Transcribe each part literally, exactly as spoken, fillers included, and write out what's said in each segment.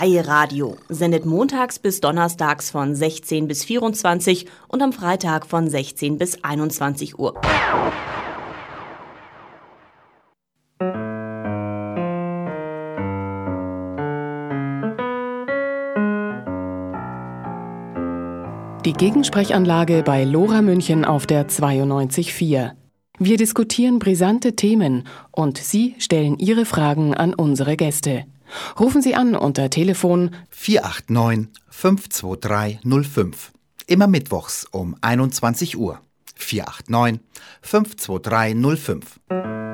Freie Radio sendet montags bis donnerstags von sechzehn bis vierundzwanzig und am Freitag von sechzehn bis einundzwanzig Uhr. Die Gegensprechanlage bei Lora München auf der zweiundneunzig Komma vier. Wir diskutieren brisante Themen und Sie stellen Ihre Fragen an unsere Gäste. Rufen Sie an unter Telefon vier acht neun, fünf zwei drei null fünf. Immer mittwochs um einundzwanzig Uhr. vier acht neun, fünf zwei drei null fünf.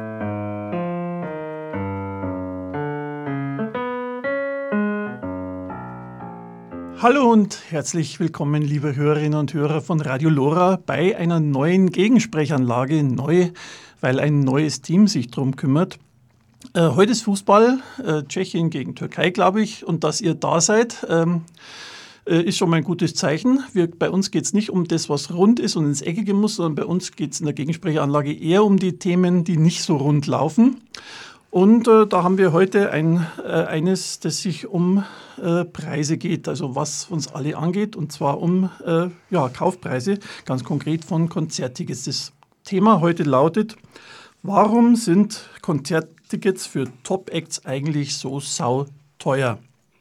Hallo und herzlich willkommen, liebe Hörerinnen und Hörer von Radio Lora, bei einer neuen Gegensprechanlage. Neu, weil ein neues Team sich darum kümmert. Äh, heute ist Fußball, äh, Tschechien gegen Türkei, glaube ich. Und dass ihr da seid, ähm, äh, ist schon mal ein gutes Zeichen. Wir, bei uns geht es nicht um das, was rund ist und ins Eckige muss, sondern bei uns geht es in der Gegensprechanlage eher um die Themen, die nicht so rund laufen. Und äh, da haben wir heute ein, äh, eines, das sich um äh, Preise geht, also was uns alle angeht, und zwar um äh, ja, Kaufpreise, ganz konkret von Konzerttickets. Das Thema heute lautet: Warum sind Konzerttickets für Top-Acts eigentlich so sauteuer?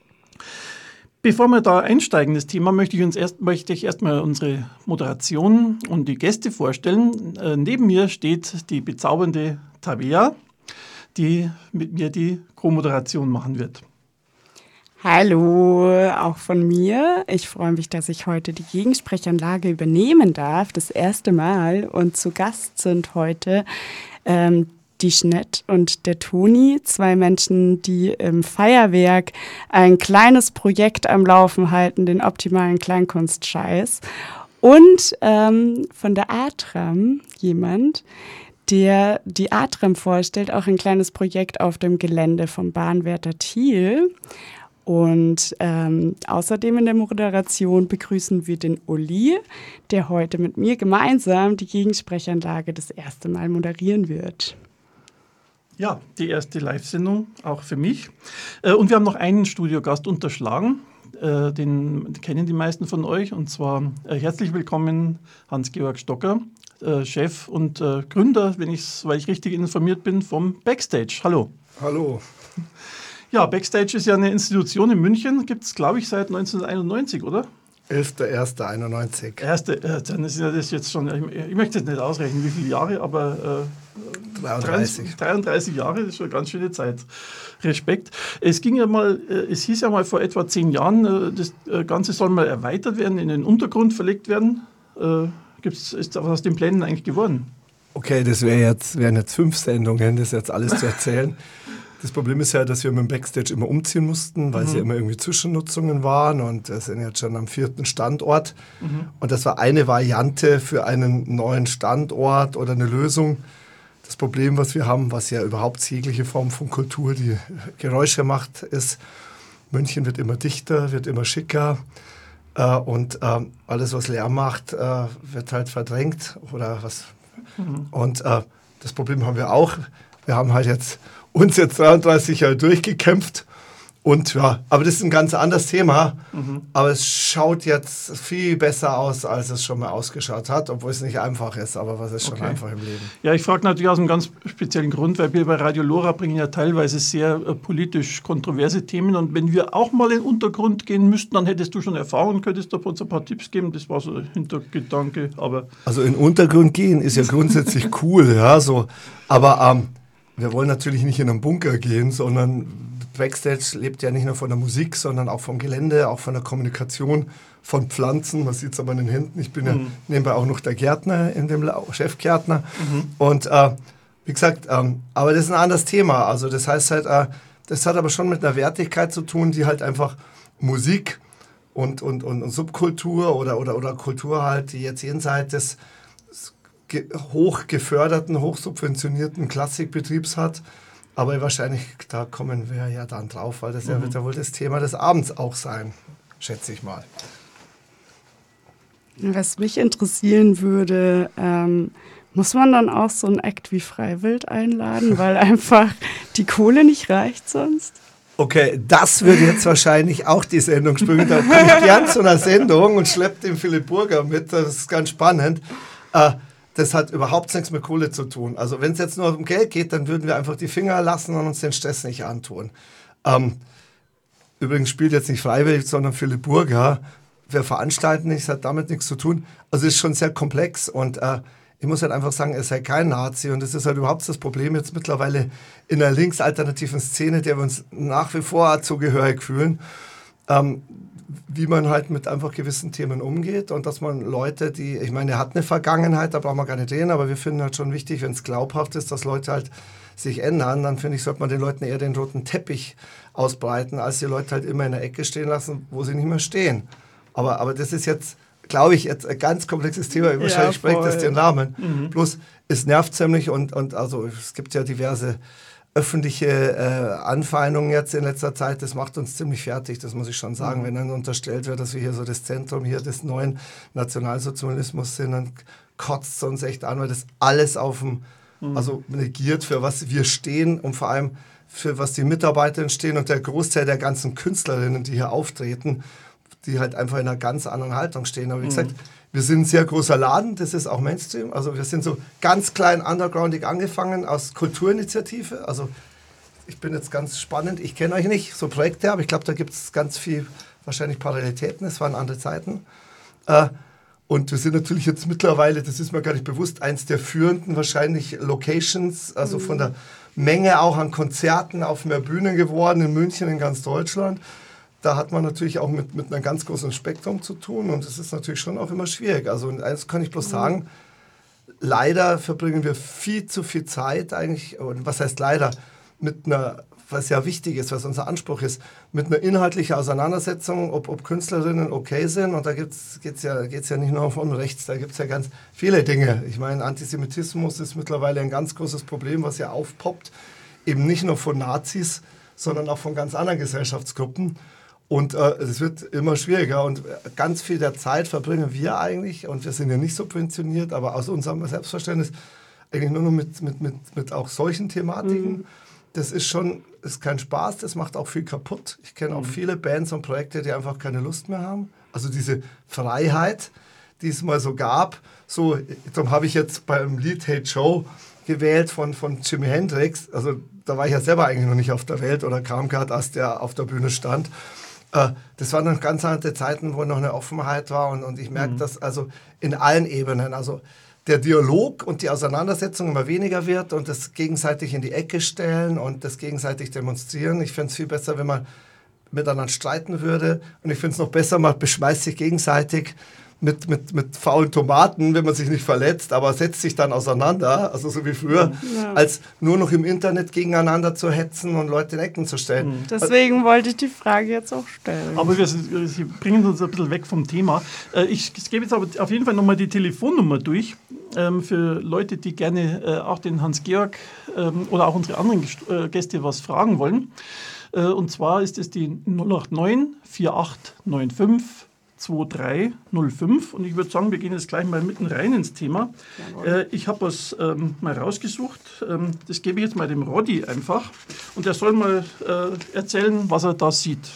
Bevor wir da einsteigen in das Thema, möchte ich, uns erst, möchte ich erstmal unsere Moderation und die Gäste vorstellen. Äh, neben mir steht die bezaubernde Tabea, die mit mir die Co-Moderation machen wird. Hallo, auch von mir. Ich freue mich, dass ich heute die Gegensprechanlage übernehmen darf, das erste Mal. Und zu Gast sind heute ähm, die Jeanette und der Toni, zwei Menschen, die im Feuerwerk ein kleines Projekt am Laufen halten, den optimalen Kleinkunstscheiß. Und ähm, von der Atram jemand, der die Atram vorstellt, auch ein kleines Projekt auf dem Gelände vom Bahnwärter Thiel. Und ähm, außerdem in der Moderation begrüßen wir den Uli, der heute mit mir gemeinsam die Gegensprechanlage das erste Mal moderieren wird. Ja, die erste Live-Sendung, auch für mich. Äh, und wir haben noch einen Studiogast unterschlagen, äh, den kennen die meisten von euch, und zwar äh, herzlich willkommen Hans-Georg Stocker, Äh, Chef und äh, Gründer, wenn ich's, weil ich richtig informiert bin, vom Backstage. Hallo. Hallo. Ja, Backstage ist ja eine Institution in München, gibt es, glaube ich, seit neunzehnhunderteinundneunzig, oder? elfter erster einundneunzig. Erste, äh, dann ist ja das jetzt schon, ich, ich möchte jetzt nicht ausrechnen, wie viele Jahre, aber äh, dreiunddreißig. dreiunddreißig Jahre, das ist schon eine ganz schöne Zeit. Respekt. Es ging ja mal, äh, es hieß ja mal vor etwa zehn Jahren, äh, das Ganze soll mal erweitert werden, in den Untergrund verlegt werden. Äh, Gibt's, ist was aus den Plänen eigentlich geworden? Okay, das wär jetzt, wären jetzt fünf Sendungen, das jetzt alles zu erzählen. Das Problem ist ja, dass wir mit dem Backstage immer umziehen mussten, weil mhm. es ja immer irgendwie Zwischennutzungen waren, und wir sind jetzt schon am vierten Standort. Mhm. Und das war eine Variante für einen neuen Standort oder eine Lösung. Das Problem, was wir haben, was ja überhaupt jegliche Form von Kultur, die Geräusche macht, ist, München wird immer dichter, wird immer schicker. Uh, und uh, alles, was Lärm macht, uh, wird halt verdrängt. Oder was. Mhm. Und uh, das Problem haben wir auch. Wir haben halt jetzt uns jetzt dreiunddreißig Jahre durchgekämpft. Und ja, aber das ist ein ganz anderes Thema. Mhm. Aber es schaut jetzt viel besser aus, als es schon mal ausgeschaut hat, obwohl es nicht einfach ist. Aber was ist schon okay. einfach im Leben? Ja, ich frage natürlich aus einem ganz speziellen Grund, weil wir bei Radio Lora bringen ja teilweise sehr äh, politisch kontroverse Themen. Und wenn wir auch mal in den Untergrund gehen müssten, dann hättest du schon Erfahrung, könntest du uns ein paar Tipps geben. Das war so ein Hintergedanke. Aber also in den Untergrund gehen ist ja grundsätzlich cool, ja, so. Aber ähm, wir wollen natürlich nicht in einen Bunker gehen, sondern Backstage lebt ja nicht nur von der Musik, sondern auch vom Gelände, auch von der Kommunikation, von Pflanzen. Man sieht es aber in den Händen. Ich bin mhm. ja nebenbei auch noch der Gärtner, in dem La- Chefgärtner. Mhm. Und äh, wie gesagt, ähm, aber das ist ein anderes Thema. Also das heißt halt, äh, das hat aber schon mit einer Wertigkeit zu tun, die halt einfach Musik und, und, und, und Subkultur oder, oder, oder Kultur halt, die jetzt jenseits des ge- hoch geförderten, hoch subventionierten Klassikbetriebs hat. Aber wahrscheinlich, da kommen wir ja dann drauf, weil das mhm. ja wird ja wohl das Thema des Abends auch sein, schätze ich mal. Was mich interessieren würde, ähm, muss man dann auch so einen Act wie Freiwild einladen, weil einfach die Kohle nicht reicht sonst? Okay, das würde jetzt wahrscheinlich auch die Sendung springen. Da komme ich gern zu einer Sendung und schleppe den Philipp Burger mit. Das ist ganz spannend. Äh, das hat überhaupt nichts mit Kohle zu tun. Also wenn es jetzt nur um Geld geht, dann würden wir einfach die Finger lassen und uns den Stress nicht antun. Ähm, übrigens spielt jetzt nicht freiwillig, sondern Philipp Burger. Wir veranstalten nichts, hat damit nichts zu tun. Also es ist schon sehr komplex und äh, ich muss halt einfach sagen, er sei kein Nazi und das ist halt überhaupt das Problem jetzt mittlerweile in der linksalternativen Szene, der wir uns nach wie vor zugehörig fühlen, ähm, wie man halt mit einfach gewissen Themen umgeht und dass man Leute, die, ich meine, er hat eine Vergangenheit, da brauchen wir gar nicht reden, aber wir finden halt schon wichtig, wenn es glaubhaft ist, dass Leute halt sich ändern, dann finde ich, sollte man den Leuten eher den roten Teppich ausbreiten, als die Leute halt immer in der Ecke stehen lassen, wo sie nicht mehr stehen. Aber, aber das ist jetzt, glaube ich, jetzt ein ganz komplexes Thema. Wahrscheinlich ja, spricht das den Namen. Mhm. Bloß, es nervt ziemlich und, und also es gibt ja diverse öffentliche äh, Anfeindungen jetzt in letzter Zeit. Das macht uns ziemlich fertig, das muss ich schon sagen. Mhm. Wenn dann unterstellt wird, dass wir hier so das Zentrum hier des neuen Nationalsozialismus sind, dann kotzt es uns echt an, weil das alles auf dem, mhm. also negiert, für was wir stehen und vor allem für was die Mitarbeiterinnen stehen und der Großteil der ganzen Künstlerinnen, die hier auftreten, die halt einfach in einer ganz anderen Haltung stehen. Aber wie gesagt, mhm. wir sind ein sehr großer Laden, das ist auch Mainstream. Also wir sind so ganz klein undergroundig angefangen aus Kulturinitiative. Also ich bin jetzt ganz spannend, ich kenne euch nicht, so Projekte, aber ich glaube, da gibt es ganz viel wahrscheinlich Parallelitäten, es waren andere Zeiten. Äh, und wir sind natürlich jetzt mittlerweile, das ist mir gar nicht bewusst, eins der führenden wahrscheinlich Locations, also mhm. von der Menge auch an Konzerten auf mehr Bühnen geworden, in München, in ganz Deutschland. Da hat man natürlich auch mit, mit einem ganz großen Spektrum zu tun und es ist natürlich schon auch immer schwierig. Also eins kann ich bloß sagen, leider verbringen wir viel zu viel Zeit eigentlich, und was heißt leider, mit einer, was ja wichtig ist, was unser Anspruch ist, mit einer inhaltlichen Auseinandersetzung, ob, ob Künstlerinnen okay sind. Und da geht es ja, geht's ja nicht nur von rechts, da gibt es ja ganz viele Dinge. Ich meine, Antisemitismus ist mittlerweile ein ganz großes Problem, was ja aufpoppt, eben nicht nur von Nazis, sondern auch von ganz anderen Gesellschaftsgruppen. Und äh, es wird immer schwieriger und ganz viel der Zeit verbringen wir eigentlich, und wir sind ja nicht subventioniert, aber aus unserem Selbstverständnis eigentlich nur noch mit, mit, mit, mit auch solchen Thematiken. Mhm. Das ist schon, ist kein Spaß, das macht auch viel kaputt. Ich kenne auch mhm. viele Bands und Projekte, die einfach keine Lust mehr haben. Also diese Freiheit, die es mal so gab, so, darum habe ich jetzt beim Lied Hey Joe gewählt von, von Jimi Hendrix. Also da war ich ja selber eigentlich noch nicht auf der Welt oder kam gerade, als der auf der Bühne stand. Das waren noch ganz andere Zeiten, wo noch eine Offenheit war und, und ich merke mhm. das also in allen Ebenen. Also der Dialog und die Auseinandersetzung immer weniger wird und das gegenseitig in die Ecke stellen und das gegenseitig demonstrieren. Ich fände es viel besser, wenn man miteinander streiten würde und ich finde es noch besser, man beschmeißt sich gegenseitig mit, mit, mit faulen Tomaten, wenn man sich nicht verletzt, aber setzt sich dann auseinander, also so wie früher, ja. als nur noch im Internet gegeneinander zu hetzen und Leute in Ecken zu stellen. Mhm. Deswegen wollte ich die Frage jetzt auch stellen. Aber wir, Sie bringen uns ein bisschen weg vom Thema. Ich, ich gebe jetzt aber auf jeden Fall nochmal die Telefonnummer durch, ähm, für Leute, die gerne äh, auch den Hans-Georg ähm, oder auch unsere anderen Gäste, äh, Gäste was fragen wollen. Äh, und zwar ist es die null acht neun vier acht neun fünf zwei drei null fünf und ich würde sagen, wir gehen jetzt gleich mal mitten rein ins Thema. Äh, ich habe was ähm, mal rausgesucht, ähm, das gebe ich jetzt mal dem Roddy einfach und der soll mal äh, erzählen, was er da sieht.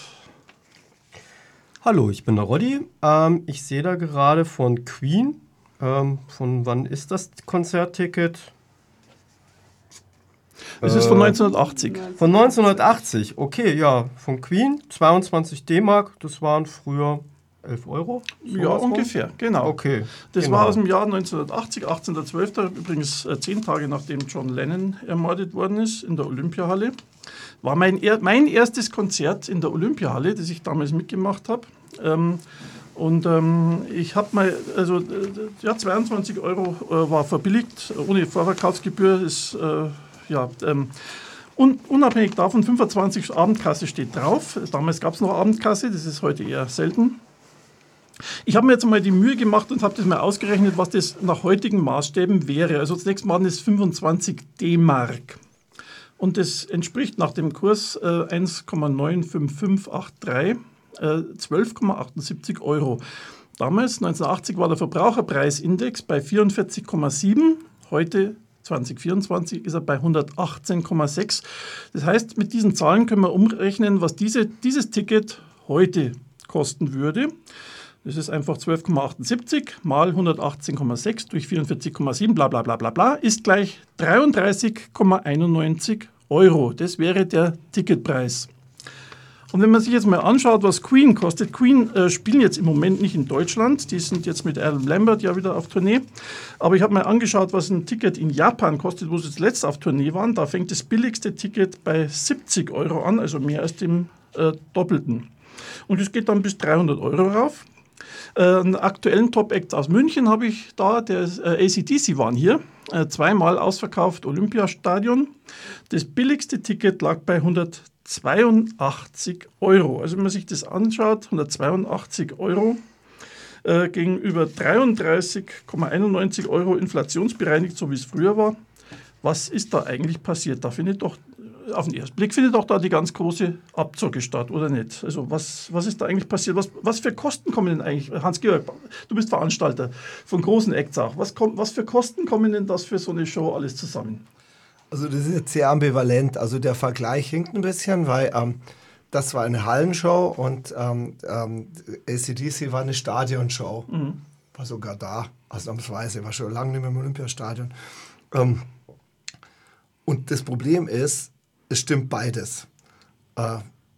Hallo, ich bin der Roddy. Ähm, ich sehe da gerade von Queen. Ähm, von wann ist das Konzertticket? Es ist von neunzehnhundertachtzig. Von neunzehnhundertachtzig, okay, ja, von Queen, zweiundzwanzig D-Mark, das waren früher elf Euro? So ja, ungefähr, rum? Genau. Okay, das genau. war aus dem Jahr neunzehnhundertachtzig, achtzehnter zwölfter übrigens äh, zehn Tage nachdem John Lennon ermordet worden ist, in der Olympiahalle. War mein, er, mein erstes Konzert in der Olympiahalle, das ich damals mitgemacht habe. Ähm, und ähm, ich habe mal, also äh, ja, zweiundzwanzig Euro äh, war verbilligt, ohne Vorverkaufsgebühr ist, äh, ja, ähm, und unabhängig davon, fünfundzwanzig Abendkasse steht drauf. Damals gab es noch Abendkasse, das ist heute eher selten. Ich habe mir jetzt mal die Mühe gemacht und habe das mal ausgerechnet, was das nach heutigen Maßstäben wäre. Also zunächst mal das fünfundzwanzig D-Mark. Und das entspricht nach dem Kurs äh, eins Komma neun fünf fünf acht drei, äh, zwölf Komma achtundsiebzig Euro. Damals, neunzehnhundertachtzig, war der Verbraucherpreisindex bei vierundvierzig Komma sieben, heute zwanzig vierundzwanzig ist er bei hundertachtzehn Komma sechs. Das heißt, mit diesen Zahlen können wir umrechnen, was diese, dieses Ticket heute kosten würde. Das ist einfach zwölf Komma achtundsiebzig mal hundertachtzehn Komma sechs durch vierundvierzig Komma sieben, bla bla bla bla bla, ist gleich dreiunddreißig Komma einundneunzig Euro. Das wäre der Ticketpreis. Und wenn man sich jetzt mal anschaut, was Queen kostet, Queen äh, spielen jetzt im Moment nicht in Deutschland, die sind jetzt mit Adam Lambert ja wieder auf Tournee, aber ich habe mal angeschaut, was ein Ticket in Japan kostet, wo sie zuletzt auf Tournee waren. Da fängt das billigste Ticket bei siebzig Euro an, also mehr als dem äh, Doppelten. Und es geht dann bis dreihundert Euro rauf. Äh, einen aktuellen Top-Act aus München habe ich da, der äh, A C D C waren hier, äh, zweimal ausverkauft, Olympiastadion. Das billigste Ticket lag bei hundertzweiundachtzig Euro. Also wenn man sich das anschaut, hundertzweiundachtzig Euro äh, gegenüber dreiunddreißig Komma einundneunzig Euro inflationsbereinigt, so wie es früher war. Was ist da eigentlich passiert? Da findet doch, auf den ersten Blick findet doch da die ganz große Abzocke statt, oder nicht? Also was, was ist da eigentlich passiert? Was, was für Kosten kommen denn eigentlich, Hans-Georg, du bist Veranstalter von großen Acts auch. Was, kommt, was für Kosten kommen denn das für so eine Show alles zusammen? Also das ist jetzt sehr ambivalent. Also der Vergleich hinkt ein bisschen, weil ähm, das war eine Hallenshow und ähm, ähm, A C D C war eine Stadionshow. Mhm. War sogar da, ausnahmsweise, war schon lange nicht mehr im Olympiastadion. Ähm, und das Problem ist, es stimmt beides. Äh,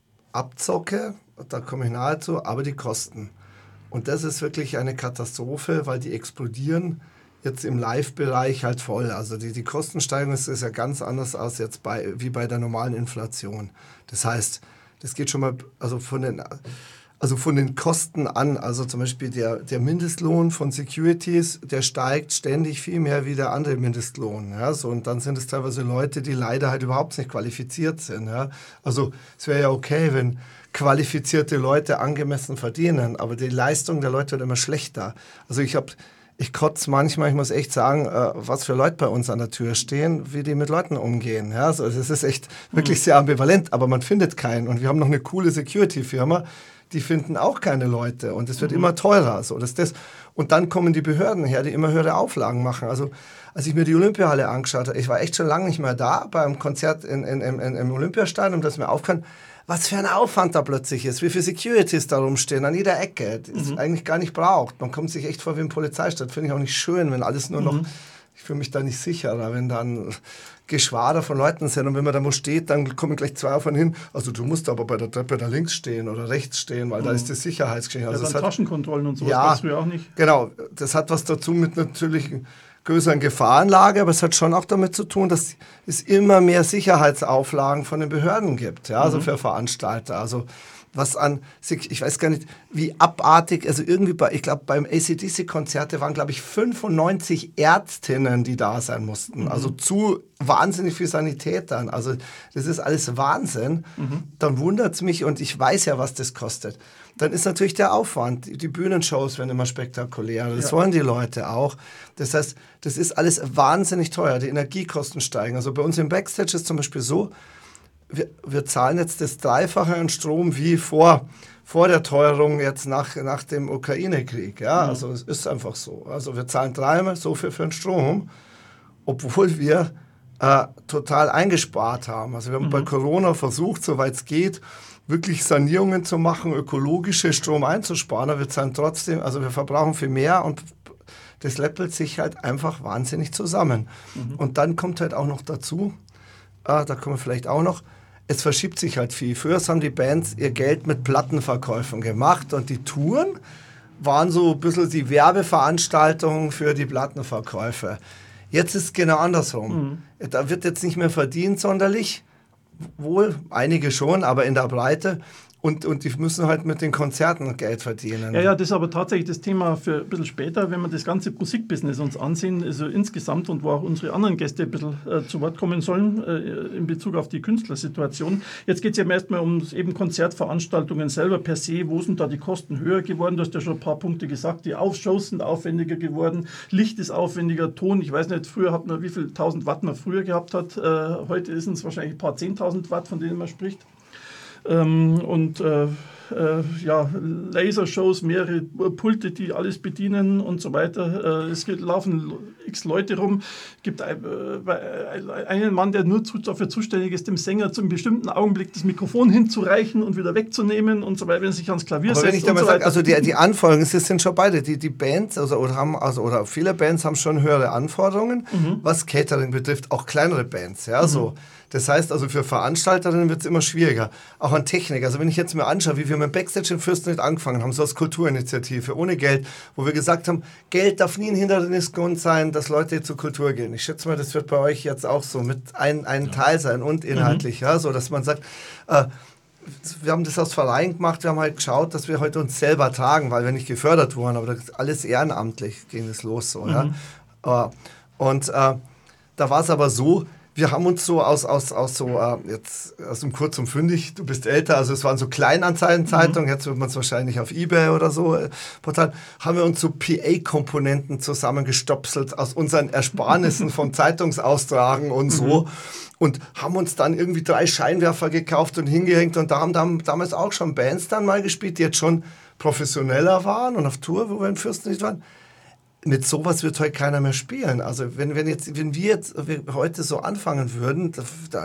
Abzocke, da komme ich nahe zu, aber die Kosten. Und das ist wirklich eine Katastrophe, weil die explodieren jetzt im Live-Bereich halt voll. Also die, die Kostensteigerung ist, ist ja ganz anders als jetzt bei, wie bei der normalen Inflation. Das heißt, das geht schon mal also von den, also von den Kosten an. Also zum Beispiel der, der Mindestlohn von Securities, der steigt ständig viel mehr wie der andere Mindestlohn. Ja, so, und dann sind es teilweise Leute, die leider halt überhaupt nicht qualifiziert sind. Ja. Also es wäre ja okay, wenn qualifizierte Leute angemessen verdienen, aber die Leistung der Leute wird immer schlechter. Also ich habe Ich kotze manchmal, ich muss echt sagen, äh, was für Leute bei uns an der Tür stehen, wie die mit Leuten umgehen. Ja, also das ist echt wirklich sehr ambivalent, aber man findet keinen. Und wir haben noch eine coole Security-Firma, die finden auch keine Leute. Und es wird mhm. immer teurer. So, das, das. Und dann kommen die Behörden her, die immer höhere Auflagen machen. Also als ich mir die Olympiahalle angeschaut habe, ich war echt schon lange nicht mehr da beim Konzert in, in, in, in, im Olympiastadion, dass mir aufkam, was für ein Aufwand da plötzlich ist, wie viele Securities da rumstehen an jeder Ecke, die es mhm. eigentlich gar nicht braucht. Man kommt sich echt vor wie ein Polizeistaat. Finde ich auch nicht schön, wenn alles nur noch, mhm. ich fühle mich da nicht sicherer, wenn dann Geschwader von Leuten sind und wenn man da wo steht, dann kommen gleich zwei auf einen hin, also du musst aber bei der Treppe da links stehen oder rechts stehen, weil mhm. da ist das Sicherheitsgeschehen. Also ja, dann Taschenkontrollen und sowas ja, kannst du ja auch nicht. Genau, das hat was dazu mit natürlich größeren Gefahrenlage, aber es hat schon auch damit zu tun, dass es immer mehr Sicherheitsauflagen von den Behörden gibt, ja, also mhm. für Veranstalter. Also was an, ich weiß gar nicht, wie abartig, also irgendwie bei, ich glaube beim A C D C-Konzerte waren, glaube ich, fünfundneunzig Ärztinnen, die da sein mussten. Mhm. Also zu wahnsinnig viel Sanitätern. Also das ist alles Wahnsinn. Mhm. Dann wundert es mich und ich weiß ja, was das kostet. Dann ist natürlich der Aufwand. Die, die Bühnenshows werden immer spektakulärer. Das ja. wollen die Leute auch. Das heißt, das ist alles wahnsinnig teuer. Die Energiekosten steigen. Also bei uns im Backstage ist zum Beispiel so, wir, wir zahlen jetzt das Dreifache an Strom wie vor, vor der Teuerung jetzt nach, nach dem Ukraine-Krieg. Ja? Mhm. Also es ist einfach so. Also wir zahlen dreimal so viel für den Strom, obwohl wir äh, total eingespart haben. Also wir haben mhm. bei Corona versucht, soweit es geht, wirklich Sanierungen zu machen, ökologische Strom einzusparen, aber wir zahlen trotzdem, also wir verbrauchen viel mehr und das läppelt sich halt einfach wahnsinnig zusammen. Mhm. Und dann kommt halt auch noch dazu, äh, da kommen wir vielleicht auch noch, es verschiebt sich halt viel. Früher haben die Bands ihr Geld mit Plattenverkäufen gemacht und die Touren waren so ein bisschen die Werbeveranstaltungen für die Plattenverkäufe. Jetzt ist es genau andersrum. Mhm. Da wird jetzt nicht mehr verdient sonderlich, wohl, einige schon, aber in der Breite. Und, und die müssen halt mit den Konzerten Geld verdienen. Ja, ja, das ist aber tatsächlich das Thema für ein bisschen später, wenn wir das ganze Musikbusiness uns ansehen, also insgesamt und wo auch unsere anderen Gäste ein bisschen äh, zu Wort kommen sollen äh, in Bezug auf die Künstlersituation. Jetzt geht es ja erstmal um eben Konzertveranstaltungen selber per se. Wo sind da die Kosten höher geworden? Du hast ja schon ein paar Punkte gesagt. Die Shows sind aufwendiger geworden, Licht ist aufwendiger, Ton, ich weiß nicht, früher hat man, wie viel tausend Watt man früher gehabt hat. Äh, heute sind es wahrscheinlich ein paar zehntausend Watt, von denen man spricht. Ähm, und äh, äh, ja, Lasershows, mehrere Pulte, die alles bedienen und so weiter. Äh, es gibt, laufen x Leute rum. Es gibt ein, äh, einen Mann, der nur zu, dafür zuständig ist, dem Sänger zu einem bestimmten Augenblick das Mikrofon hinzureichen und wieder wegzunehmen und so weiter, wenn er sich ans Klavier Aber setzt. wenn ich da mal so sage, also die, die Anforderungen, es sind schon beide, die, die Bands, also, oder, haben, also, oder viele Bands haben schon höhere Anforderungen, mhm. was Catering betrifft, auch kleinere Bands, ja, mhm. so. Das heißt also, für Veranstalterinnen wird es immer schwieriger. Auch an Technik. Also wenn ich jetzt mir anschaue, wie wir mit Backstage in Fürstenried angefangen haben, so als Kulturinitiative, ohne Geld, wo wir gesagt haben, Geld darf nie ein Hindernisgrund sein, dass Leute zur Kultur gehen. Ich schätze mal, das wird bei euch jetzt auch so mit ein, ein ja. Teil sein und inhaltlich, mhm. ja, so dass man sagt, äh, wir haben das als Verein gemacht, wir haben halt geschaut, dass wir heute uns selber tragen, weil wir nicht gefördert wurden, aber das alles ehrenamtlich ging es los so, mhm. ja. Äh, und äh, da war es aber so, wir haben uns so aus, aus, aus so, äh, jetzt aus dem Kurz und Fündig, du bist älter, also es waren so Kleinanzeigenzeitungen, mhm. jetzt wird man es wahrscheinlich auf eBay oder so, äh, Portal, haben wir uns so P A-Komponenten zusammengestopselt aus unseren Ersparnissen vom Zeitungsaustragen und so. Mhm. Und haben uns dann irgendwie drei Scheinwerfer gekauft und hingehängt. Und da haben dann damals auch schon Bands dann mal gespielt, die jetzt schon professioneller waren und auf Tour, wo wir in Fürstenried waren. Mit sowas wird heute keiner mehr spielen. Also wenn, wenn, jetzt, wenn wir jetzt heute so anfangen würden, da, da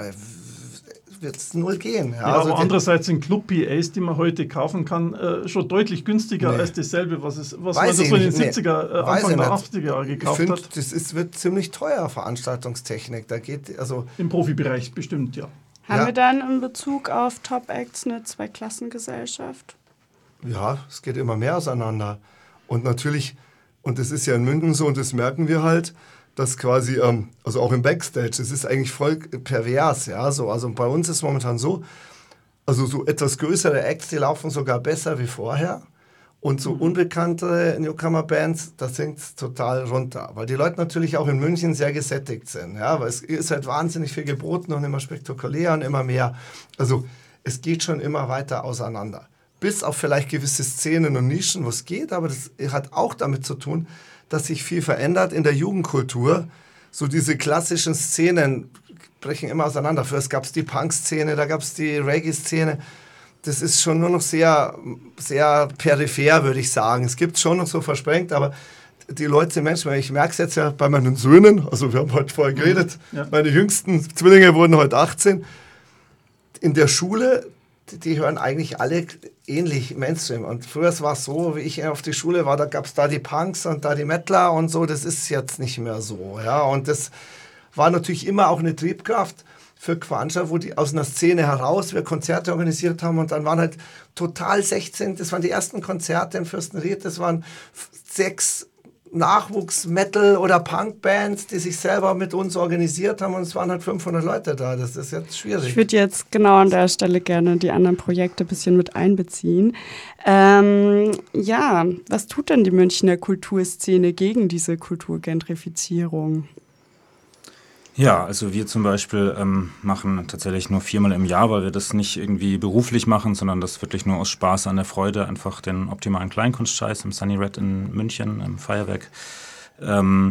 wird es null gehen. Ja, ja also aber andererseits sind Club-P As, die man heute kaufen kann, äh, schon deutlich günstiger nee. als dasselbe, was, es, was man so in den siebziger, äh, Anfang der achtziger Jahre gekauft ich find, hat. Das ist, wird ziemlich teuer, Veranstaltungstechnik. Da geht, also im Profibereich bestimmt, ja. Haben ja. wir dann in Bezug auf Top-Acts eine Zweiklassengesellschaft? Ja, es geht immer mehr auseinander. Und natürlich, und das ist ja in München so, und das merken wir halt, dass quasi, ähm, also auch im Backstage, das ist eigentlich voll pervers, ja, so. Also bei uns ist momentan so, also so etwas größere Acts, die laufen sogar besser wie vorher. Und so unbekannte Newcomer-Bands, da sinkt es total runter. Weil die Leute natürlich auch in München sehr gesättigt sind. Ja? Weil es ist halt wahnsinnig viel geboten und immer spektakulärer und immer mehr. Also es geht schon immer weiter auseinander. Bis auf vielleicht gewisse Szenen und Nischen, wo es geht. Aber das hat auch damit zu tun, dass sich viel verändert in der Jugendkultur. So diese klassischen Szenen brechen immer auseinander. First gab es die Punk-Szene, da gab es die Reggae-Szene. Das ist schon nur noch sehr, sehr peripher, würde ich sagen. Es gibt schon noch so versprengt, aber die Leute sind Menschen. Ich merke es jetzt ja bei meinen Söhnen, also wir haben heute vorher geredet, ja. Meine jüngsten Zwillinge wurden heute achtzehn. In der Schule, die, die hören eigentlich alle ähnlich Mainstream. Und früher war es so, wie ich auf die Schule war, da gab es da die Punks und da die Metaler und so. Das ist jetzt nicht mehr so. Ja? Und das war natürlich immer auch eine Triebkraft für Veranstalter, wo die aus einer Szene heraus wir Konzerte organisiert haben und dann waren halt total sechzehn, das waren die ersten Konzerte in Fürstenried, das waren sechs Nachwuchs-Metal- oder Punk-Bands, die sich selber mit uns organisiert haben und es waren halt fünfhundert Leute da, das ist jetzt schwierig. Ich würde jetzt genau an der Stelle gerne die anderen Projekte ein bisschen mit einbeziehen. Ähm, ja, was tut denn die Münchner Kulturszene gegen diese Kulturgentrifizierung? Ja, also wir zum Beispiel ähm, machen tatsächlich nur viermal im Jahr, weil wir das nicht irgendwie beruflich machen, sondern das wirklich nur aus Spaß an der Freude, einfach den optimalen Kleinkunstscheiß im Sunny Red in München, im Feuerwerk. Ähm,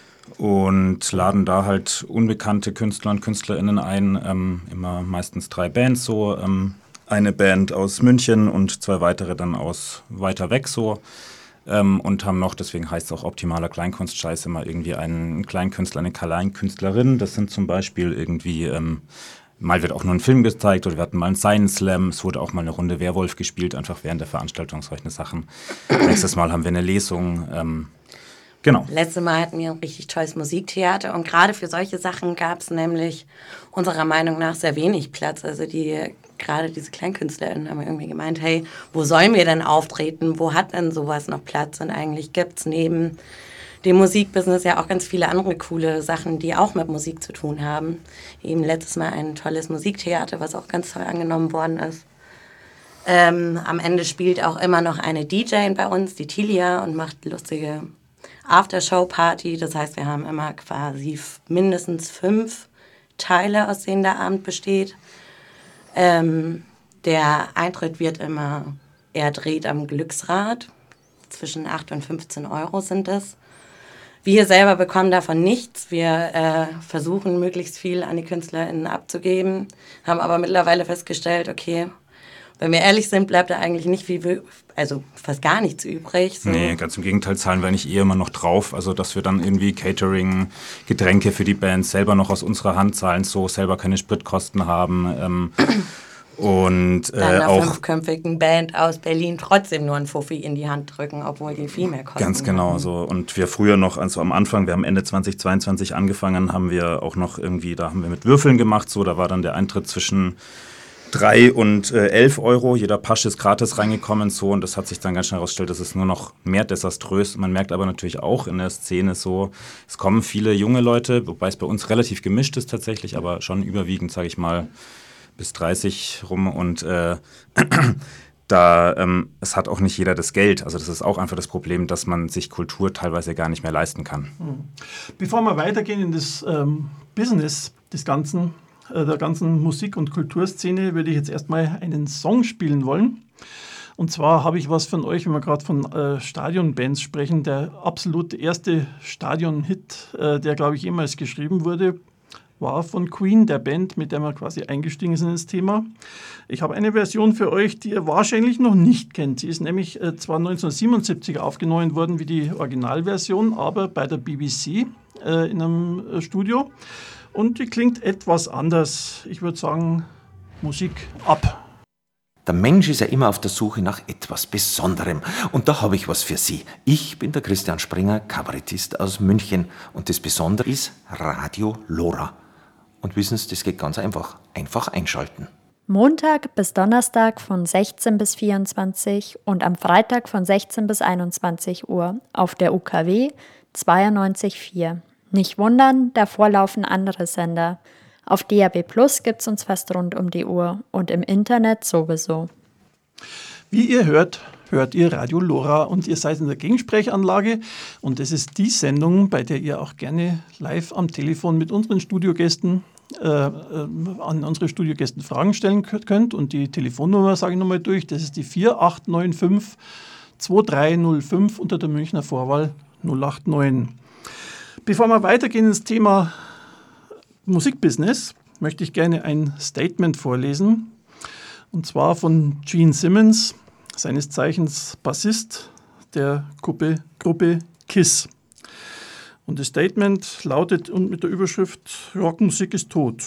und laden da halt unbekannte Künstler und KünstlerInnen ein, ähm, immer meistens drei Bands so, ähm, eine Band aus München und zwei weitere dann aus weiter weg so. Ähm, und haben noch, deswegen heißt es auch optimaler Kleinkunstscheiß, immer irgendwie einen Kleinkünstler, eine Kleinkünstlerin. Das sind zum Beispiel irgendwie, ähm, mal wird auch nur ein Film gezeigt oder wir hatten mal einen Science Slam, es wurde auch mal eine Runde Werwolf gespielt, einfach während der Veranstaltung solche Sachen. Nächstes Mal haben wir eine Lesung, ähm, genau. Letztes Mal hatten wir ein richtig tolles Musiktheater und gerade für solche Sachen gab es nämlich unserer Meinung nach sehr wenig Platz. Also die gerade diese KleinkünstlerInnen haben irgendwie gemeint, hey, wo sollen wir denn auftreten? Wo hat denn sowas noch Platz? Und eigentlich gibt es neben dem Musikbusiness ja auch ganz viele andere coole Sachen, die auch mit Musik zu tun haben. Eben letztes Mal ein tolles Musiktheater, was auch ganz toll angenommen worden ist. Ähm, am Ende spielt auch immer noch eine D J bei uns, die Tilia, und macht lustige Aftershow-Party. Das heißt, wir haben immer quasi mindestens fünf Teile, aus denen der Abend besteht. Ähm, der Eintritt wird immer, er dreht am Glücksrad, zwischen acht und fünfzehn Euro sind es. Wir selber bekommen davon nichts, wir äh, versuchen möglichst viel an die KünstlerInnen abzugeben, haben aber mittlerweile festgestellt, okay, wenn wir ehrlich sind, bleibt da eigentlich nicht viel, also fast gar nichts übrig. So. Nee, ganz im Gegenteil, zahlen wir eigentlich eher immer noch drauf. Also, dass wir dann irgendwie Catering, Getränke für die Bands selber noch aus unserer Hand zahlen, so selber keine Spritkosten haben. Ähm, und äh, dann einer auch fünfköpfigen Band aus Berlin trotzdem nur einen Fuffi in die Hand drücken, obwohl die viel mehr kosten. Ganz genau haben. so. Und wir früher noch, also am Anfang, wir haben Ende zweitausendzweiundzwanzig angefangen, haben wir auch noch irgendwie, da haben wir mit Würfeln gemacht, so, da war dann der Eintritt zwischen drei und äh, elf Euro. Jeder Pasch ist gratis reingekommen, so, und das hat sich dann ganz schnell herausgestellt, das ist nur noch mehr desaströs. Man merkt aber natürlich auch in der Szene so, es kommen viele junge Leute, wobei es bei uns relativ gemischt ist tatsächlich, aber schon überwiegend, sage ich mal, bis dreißig rum, und äh, da, ähm, es hat auch nicht jeder das Geld. Also das ist auch einfach das Problem, dass man sich Kultur teilweise gar nicht mehr leisten kann. Bevor wir weitergehen in das ähm, Business des Ganzen, äh, der ganzen Musik- und Kulturszene, würde ich jetzt erstmal einen Song spielen wollen. Und zwar habe ich was von euch, wenn wir gerade von äh, Stadionbands sprechen, der absolut erste Stadion-Hit, äh, der, glaube ich, jemals geschrieben wurde, war von Queen, der Band, mit der wir quasi eingestiegen sind ins Thema. Ich habe eine Version für euch, die ihr wahrscheinlich noch nicht kennt. Sie ist nämlich äh, zwar neunzehnhundertsiebenundsiebzig aufgenommen worden wie die Originalversion, aber bei der B B C äh, in einem äh, Studio. Und die klingt etwas anders. Ich würde sagen, Musik ab. Der Mensch ist ja immer auf der Suche nach etwas Besonderem. Und da habe ich was für Sie. Ich bin der Christian Springer, Kabarettist aus München. Und das Besondere ist Radio Lora. Und wissen Sie, das geht ganz einfach. Einfach einschalten. Montag bis Donnerstag von sechzehn bis vierundzwanzig und am Freitag von sechzehn bis einundzwanzig Uhr auf der U K W zweiundneunzig Komma vier. Nicht wundern, davor laufen andere Sender. Auf D A B Plus gibt's uns fast rund um die Uhr und im Internet sowieso. Wie ihr hört, hört ihr Radio Lora und ihr seid in der Gegensprechanlage, und das ist die Sendung, bei der ihr auch gerne live am Telefon mit unseren Studiogästen äh, an unsere Studiogästen Fragen stellen könnt, und die Telefonnummer sage ich nochmal durch, das ist die vier acht neun fünf zwei drei null fünf unter der Münchner Vorwahl null acht neun. Bevor wir weitergehen ins Thema Musikbusiness, möchte ich gerne ein Statement vorlesen, und zwar von Gene Simmons, seines Zeichens Bassist der Gruppe, Gruppe KISS. Und das Statement lautet und mit der Überschrift Rockmusik ist tot.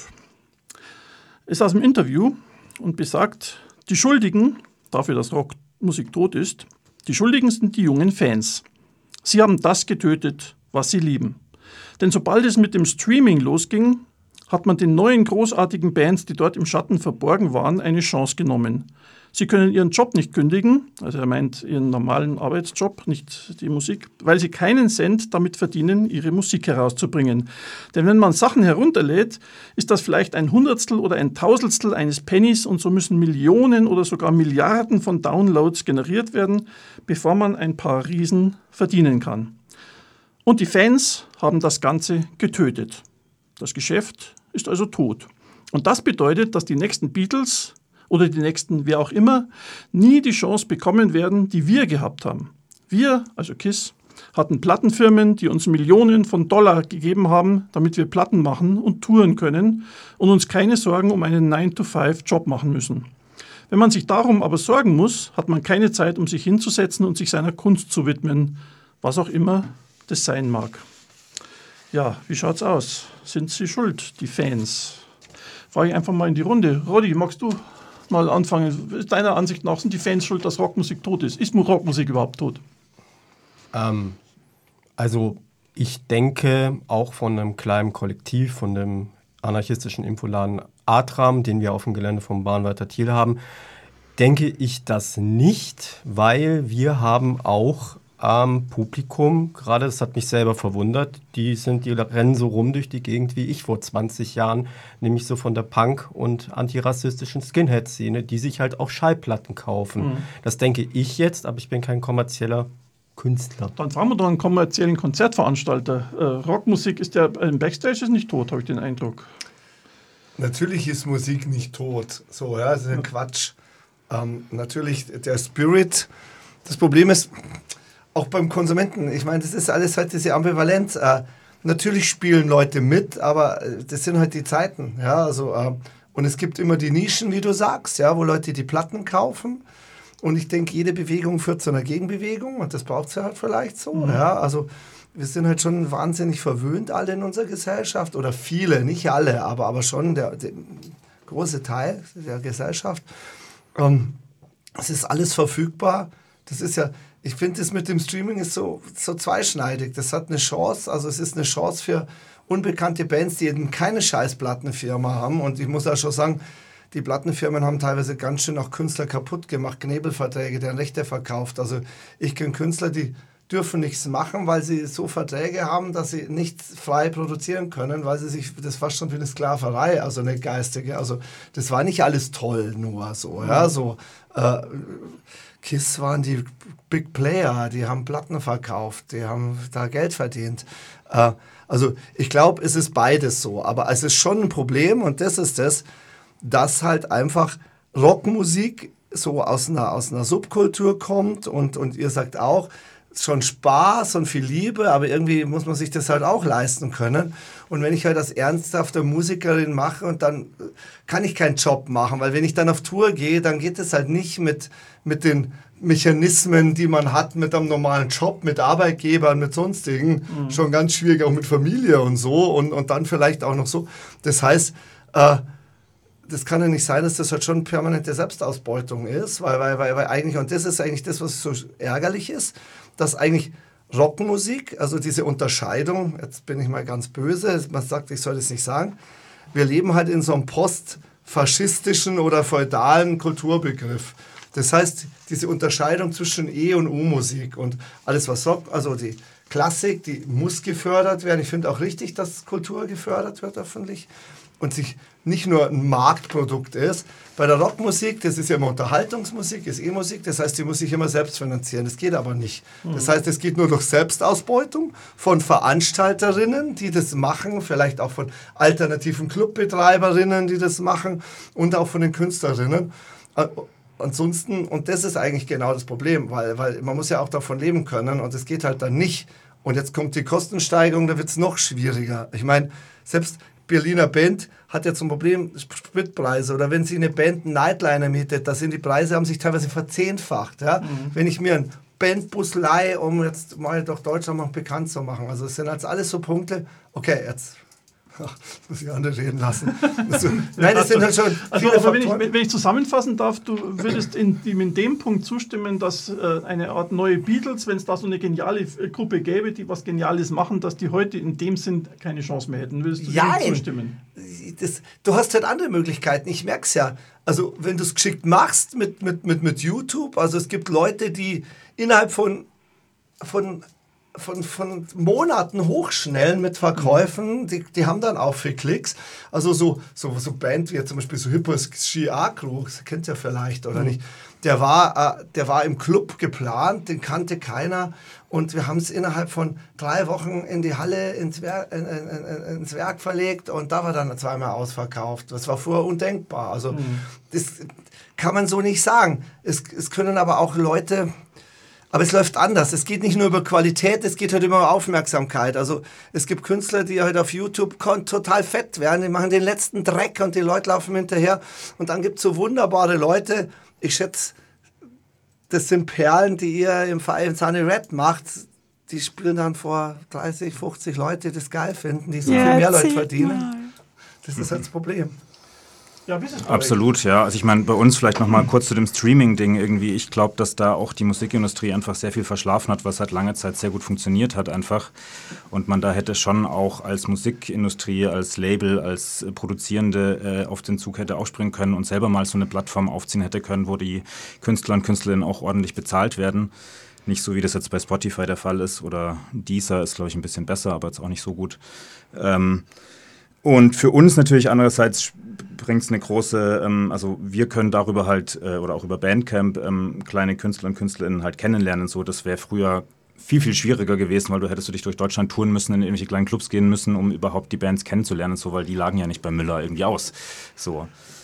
Es ist aus dem Interview und besagt, die Schuldigen, dafür, dass Rockmusik tot ist, die Schuldigen sind die jungen Fans. Sie haben das getötet, was sie lieben. Denn sobald es mit dem Streaming losging, hat man den neuen großartigen Bands, die dort im Schatten verborgen waren, eine Chance genommen. Sie können ihren Job nicht kündigen, also er meint ihren normalen Arbeitsjob, nicht die Musik, weil sie keinen Cent damit verdienen, ihre Musik herauszubringen. Denn wenn man Sachen herunterlädt, ist das vielleicht ein Hundertstel oder ein Tausendstel eines Pennys, und so müssen Millionen oder sogar Milliarden von Downloads generiert werden, bevor man ein paar Riesen verdienen kann. Und die Fans haben das Ganze getötet. Das Geschäft ist also tot. Und das bedeutet, dass die nächsten Beatles oder die nächsten wer auch immer nie die Chance bekommen werden, die wir gehabt haben. Wir, also KISS, hatten Plattenfirmen, die uns Millionen von Dollar gegeben haben, damit wir Platten machen und touren können und uns keine Sorgen um einen nine to five Job machen müssen. Wenn man sich darum aber sorgen muss, hat man keine Zeit, um sich hinzusetzen und sich seiner Kunst zu widmen, was auch immer das sein mag. Ja, wie schaut's aus? Sind sie schuld, die Fans? Frage ich einfach mal in die Runde. Roddy, magst du mal anfangen? Deiner Ansicht nach sind die Fans schuld, dass Rockmusik tot ist? Ist Rockmusik überhaupt tot? Ähm, also ich denke auch von einem kleinen Kollektiv, von dem anarchistischen Infoladen Atram, den wir auf dem Gelände vom Bahnwärter Thiel haben, denke ich das nicht, weil wir haben auch am Publikum, gerade das hat mich selber verwundert, die sind, die rennen so rum durch die Gegend wie ich vor zwanzig Jahren, nämlich so von der Punk- und antirassistischen Skinhead-Szene, die sich halt auch Schallplatten kaufen. Mhm. Das denke ich jetzt, aber ich bin kein kommerzieller Künstler. Dann fragen wir doch einen kommerziellen Konzertveranstalter. Äh, Rockmusik ist ja im Backstage ist nicht tot, habe ich den Eindruck. Natürlich ist Musik nicht tot. So, ja, das ist ja Quatsch. Ähm, natürlich der Spirit. Das Problem ist, auch beim Konsumenten, ich meine, das ist alles halt diese Ambivalenz. Äh, natürlich spielen Leute mit, aber das sind halt die Zeiten. Ja, also, äh, Und es gibt immer die Nischen, wie du sagst, ja, wo Leute die Platten kaufen. Und ich denke, jede Bewegung führt zu einer Gegenbewegung und das braucht es ja halt vielleicht so. Mhm. Ja, also wir sind halt schon wahnsinnig verwöhnt alle in unserer Gesellschaft oder viele, nicht alle, aber, aber schon der, der große Teil der Gesellschaft. Ähm, es ist alles verfügbar. Das ist ja, ich finde, das mit dem Streaming ist so, so zweischneidig. Das hat eine Chance, also es ist eine Chance für unbekannte Bands, die eben keine scheiß Plattenfirma haben. Und ich muss auch schon sagen, die Plattenfirmen haben teilweise ganz schön auch Künstler kaputt gemacht, Knebelverträge, deren Rechte verkauft. Also ich kenne Künstler, die dürfen nichts machen, weil sie so Verträge haben, dass sie nicht frei produzieren können, weil sie sich, das fast schon wie eine Sklaverei, also eine geistige, also das war nicht alles toll nur so, ja, so äh, KISS waren die Big Player, die haben Platten verkauft, die haben da Geld verdient. Äh, also ich glaube, es ist beides so, aber es ist schon ein Problem und das ist das, dass halt einfach Rockmusik so aus einer, aus einer Subkultur kommt und, und ihr sagt auch, schon Spaß und viel Liebe, aber irgendwie muss man sich das halt auch leisten können. Und wenn ich halt als ernsthafte Musikerin mache und dann kann ich keinen Job machen, weil wenn ich dann auf Tour gehe, dann geht es halt nicht mit, mit den Mechanismen, die man hat mit einem normalen Job, mit Arbeitgebern, mit sonstigen, mhm. schon ganz schwierig, auch mit Familie und so und, und dann vielleicht auch noch so. Das heißt, äh, das kann ja nicht sein, dass das halt schon permanente Selbstausbeutung ist, weil, weil, weil, weil eigentlich, und das ist eigentlich das, was so ärgerlich ist, dass eigentlich Rockmusik, also diese Unterscheidung, jetzt bin ich mal ganz böse, man sagt, ich soll das nicht sagen, wir leben halt in so einem postfaschistischen oder feudalen Kulturbegriff. Das heißt, diese Unterscheidung zwischen E- und U-Musik und alles, was Rock, also die Klassik, die muss gefördert werden. Ich finde auch richtig, dass Kultur gefördert wird öffentlich und sich nicht nur ein Marktprodukt ist. Bei der Rockmusik, das ist ja immer Unterhaltungsmusik, ist E-Musik, das heißt, die muss sich immer selbst finanzieren. Das geht aber nicht. Das heißt, es geht nur durch Selbstausbeutung von Veranstalterinnen, die das machen, vielleicht auch von alternativen Clubbetreiberinnen, die das machen und auch von den Künstlerinnen. Ansonsten, und das ist eigentlich genau das Problem, weil, weil man muss ja auch davon leben können und es geht halt dann nicht. Und jetzt kommt die Kostensteigerung, da wird es noch schwieriger. Ich meine, selbst Berliner Band hat ja zum Problem Spritpreise. Oder wenn sie eine Band einen Nightliner mietet, da sind die Preise, haben sich teilweise verzehnfacht. Ja? Mhm. Wenn ich mir einen Bandbus leihe, um jetzt mal durch Deutschland mal bekannt zu machen. Also es sind jetzt alles so Punkte, okay, jetzt ach, muss ich andere reden lassen. Also, nein, das sind halt schon also, aber wenn ich, wenn ich zusammenfassen darf, du würdest in, in dem Punkt zustimmen, dass äh, eine Art neue Beatles, wenn es da so eine geniale Gruppe gäbe, die was Geniales machen, dass die heute in dem Sinn keine Chance mehr hätten. Würdest du ja, dem zustimmen? Das, du hast halt andere Möglichkeiten. Ich merke es ja. Also wenn du es geschickt machst mit, mit, mit, mit YouTube, also es gibt Leute, die innerhalb von, von Von, von Monaten hochschnellen mit Verkäufen, die, die haben dann auch viel Klicks. Also so, so, so Band wie zum Beispiel so Hippos Ski-A-Crew, das kennt ihr vielleicht oder mhm. nicht, der war, äh, der war im Club geplant, den kannte keiner und wir haben es innerhalb von drei Wochen in die Halle ins, Wer in, in, in, ins Werk verlegt und da war dann zweimal ausverkauft. Das war vorher undenkbar. Also mhm. das kann man so nicht sagen. Es, es können aber auch Leute... Aber es läuft anders. Es geht nicht nur über Qualität, es geht halt über Aufmerksamkeit. Also es gibt Künstler, die halt auf YouTube total fett werden, die machen den letzten Dreck und die Leute laufen hinterher. Und dann gibt es so wunderbare Leute, ich schätze, das sind Perlen, die ihr im Verein Sunny Red macht. Die spielen dann vor dreißig, fünfzig Leute, die das geil finden, die so ja, viel mehr Leute verdienen. Mal. Das ist halt das Problem. Ja, absolut, ja. Also ich meine, bei uns vielleicht noch mal kurz zu dem Streaming-Ding irgendwie. Ich glaube, dass da auch die Musikindustrie einfach sehr viel verschlafen hat, was halt lange Zeit sehr gut funktioniert hat einfach. Und man da hätte schon auch als Musikindustrie, als Label, als Produzierende äh, auf den Zug hätte aufspringen können und selber mal so eine Plattform aufziehen hätte können, wo die Künstler und Künstlerinnen auch ordentlich bezahlt werden. Nicht so, wie das jetzt bei Spotify der Fall ist oder Deezer ist, glaube ich, ein bisschen besser, aber jetzt auch nicht so gut. Ähm, und für uns natürlich andererseits bringt es eine große, ähm, also wir können darüber halt, äh, oder auch über Bandcamp, ähm, kleine Künstler und Künstlerinnen halt kennenlernen. So, das wäre früher viel, viel schwieriger gewesen, weil du hättest du dich durch Deutschland touren müssen, in irgendwelche kleinen Clubs gehen müssen, um überhaupt die Bands kennenzulernen, so, weil die lagen ja nicht bei Müller irgendwie aus. So.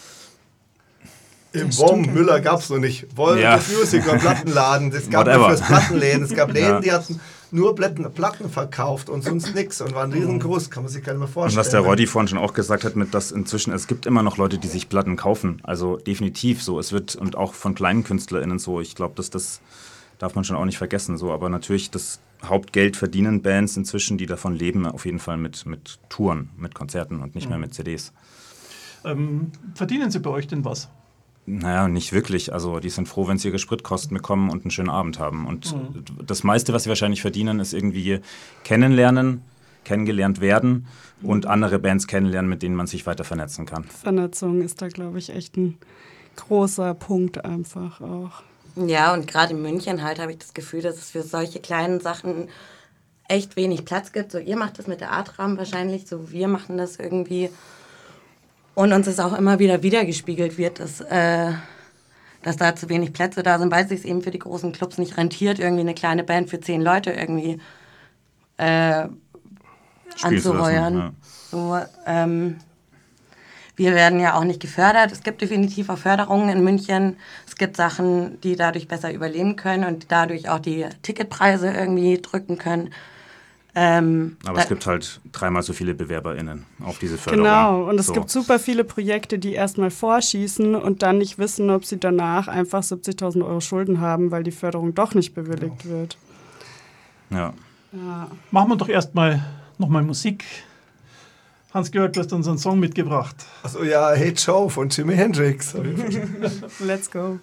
Im W O M, Müller gab es noch nicht. Wollen ja. Das Music oder Plattenladen, das gab es fürs Plattenläden. Es gab Läden, ja. die hatten nur Platten, Platten verkauft und sonst nichts und waren riesengroß, kann man sich gar nicht mehr vorstellen. Und was der Roddy vorhin schon auch gesagt hat, mit dass inzwischen, es gibt immer noch Leute, die sich Platten kaufen, also definitiv so, es wird, und auch von kleinen KünstlerInnen so, ich glaube, dass das darf man schon auch nicht vergessen, so, aber natürlich das Hauptgeld verdienen Bands inzwischen, die davon leben, auf jeden Fall mit, mit Touren, mit Konzerten und nicht mehr mit C Ds. Ähm, verdienen Sie bei euch denn was? Naja, nicht wirklich. Also die sind froh, wenn sie ihre Spritkosten bekommen und einen schönen Abend haben. Und mhm. das meiste, was sie wahrscheinlich verdienen, ist irgendwie kennenlernen, kennengelernt werden und andere Bands kennenlernen, mit denen man sich weiter vernetzen kann. Vernetzung ist da, glaube ich, echt ein großer Punkt einfach auch. Ja, und gerade in München halt habe ich das Gefühl, dass es für solche kleinen Sachen echt wenig Platz gibt. So, ihr macht das mit der Artram wahrscheinlich, so wir machen das irgendwie. Und uns ist auch immer wieder wiedergespiegelt wird, dass, äh, dass da zu wenig Plätze da sind, weil es sich eben für die großen Clubs nicht rentiert, irgendwie eine kleine Band für zehn Leute irgendwie äh, anzuheuern. Ja. So, ähm, wir werden ja auch nicht gefördert. Es gibt definitiv auch Förderungen in München. Es gibt Sachen, die dadurch besser überleben können und dadurch auch die Ticketpreise irgendwie drücken können. Ähm, Aber es gibt halt dreimal so viele BewerberInnen auf diese Förderung. Genau, und es so. gibt super viele Projekte, die erstmal vorschießen und dann nicht wissen, ob sie danach einfach siebzigtausend Euro Schulden haben, weil die Förderung doch nicht bewilligt ja. wird. Ja. ja. Machen wir doch erstmal nochmal Musik. Hans-Georg, du hast uns einen Song mitgebracht. Achso, ja, Hey Joe von Jimi Hendrix. Let's go.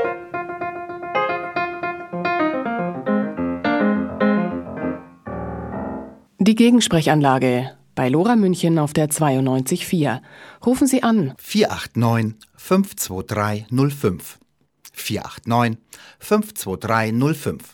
Die Gegensprechanlage bei Lora München auf der zweiundneunzig Komma vier. Rufen Sie an vier acht neun, fünf zwei drei null fünf. vier acht neun, fünf zwei drei null fünf.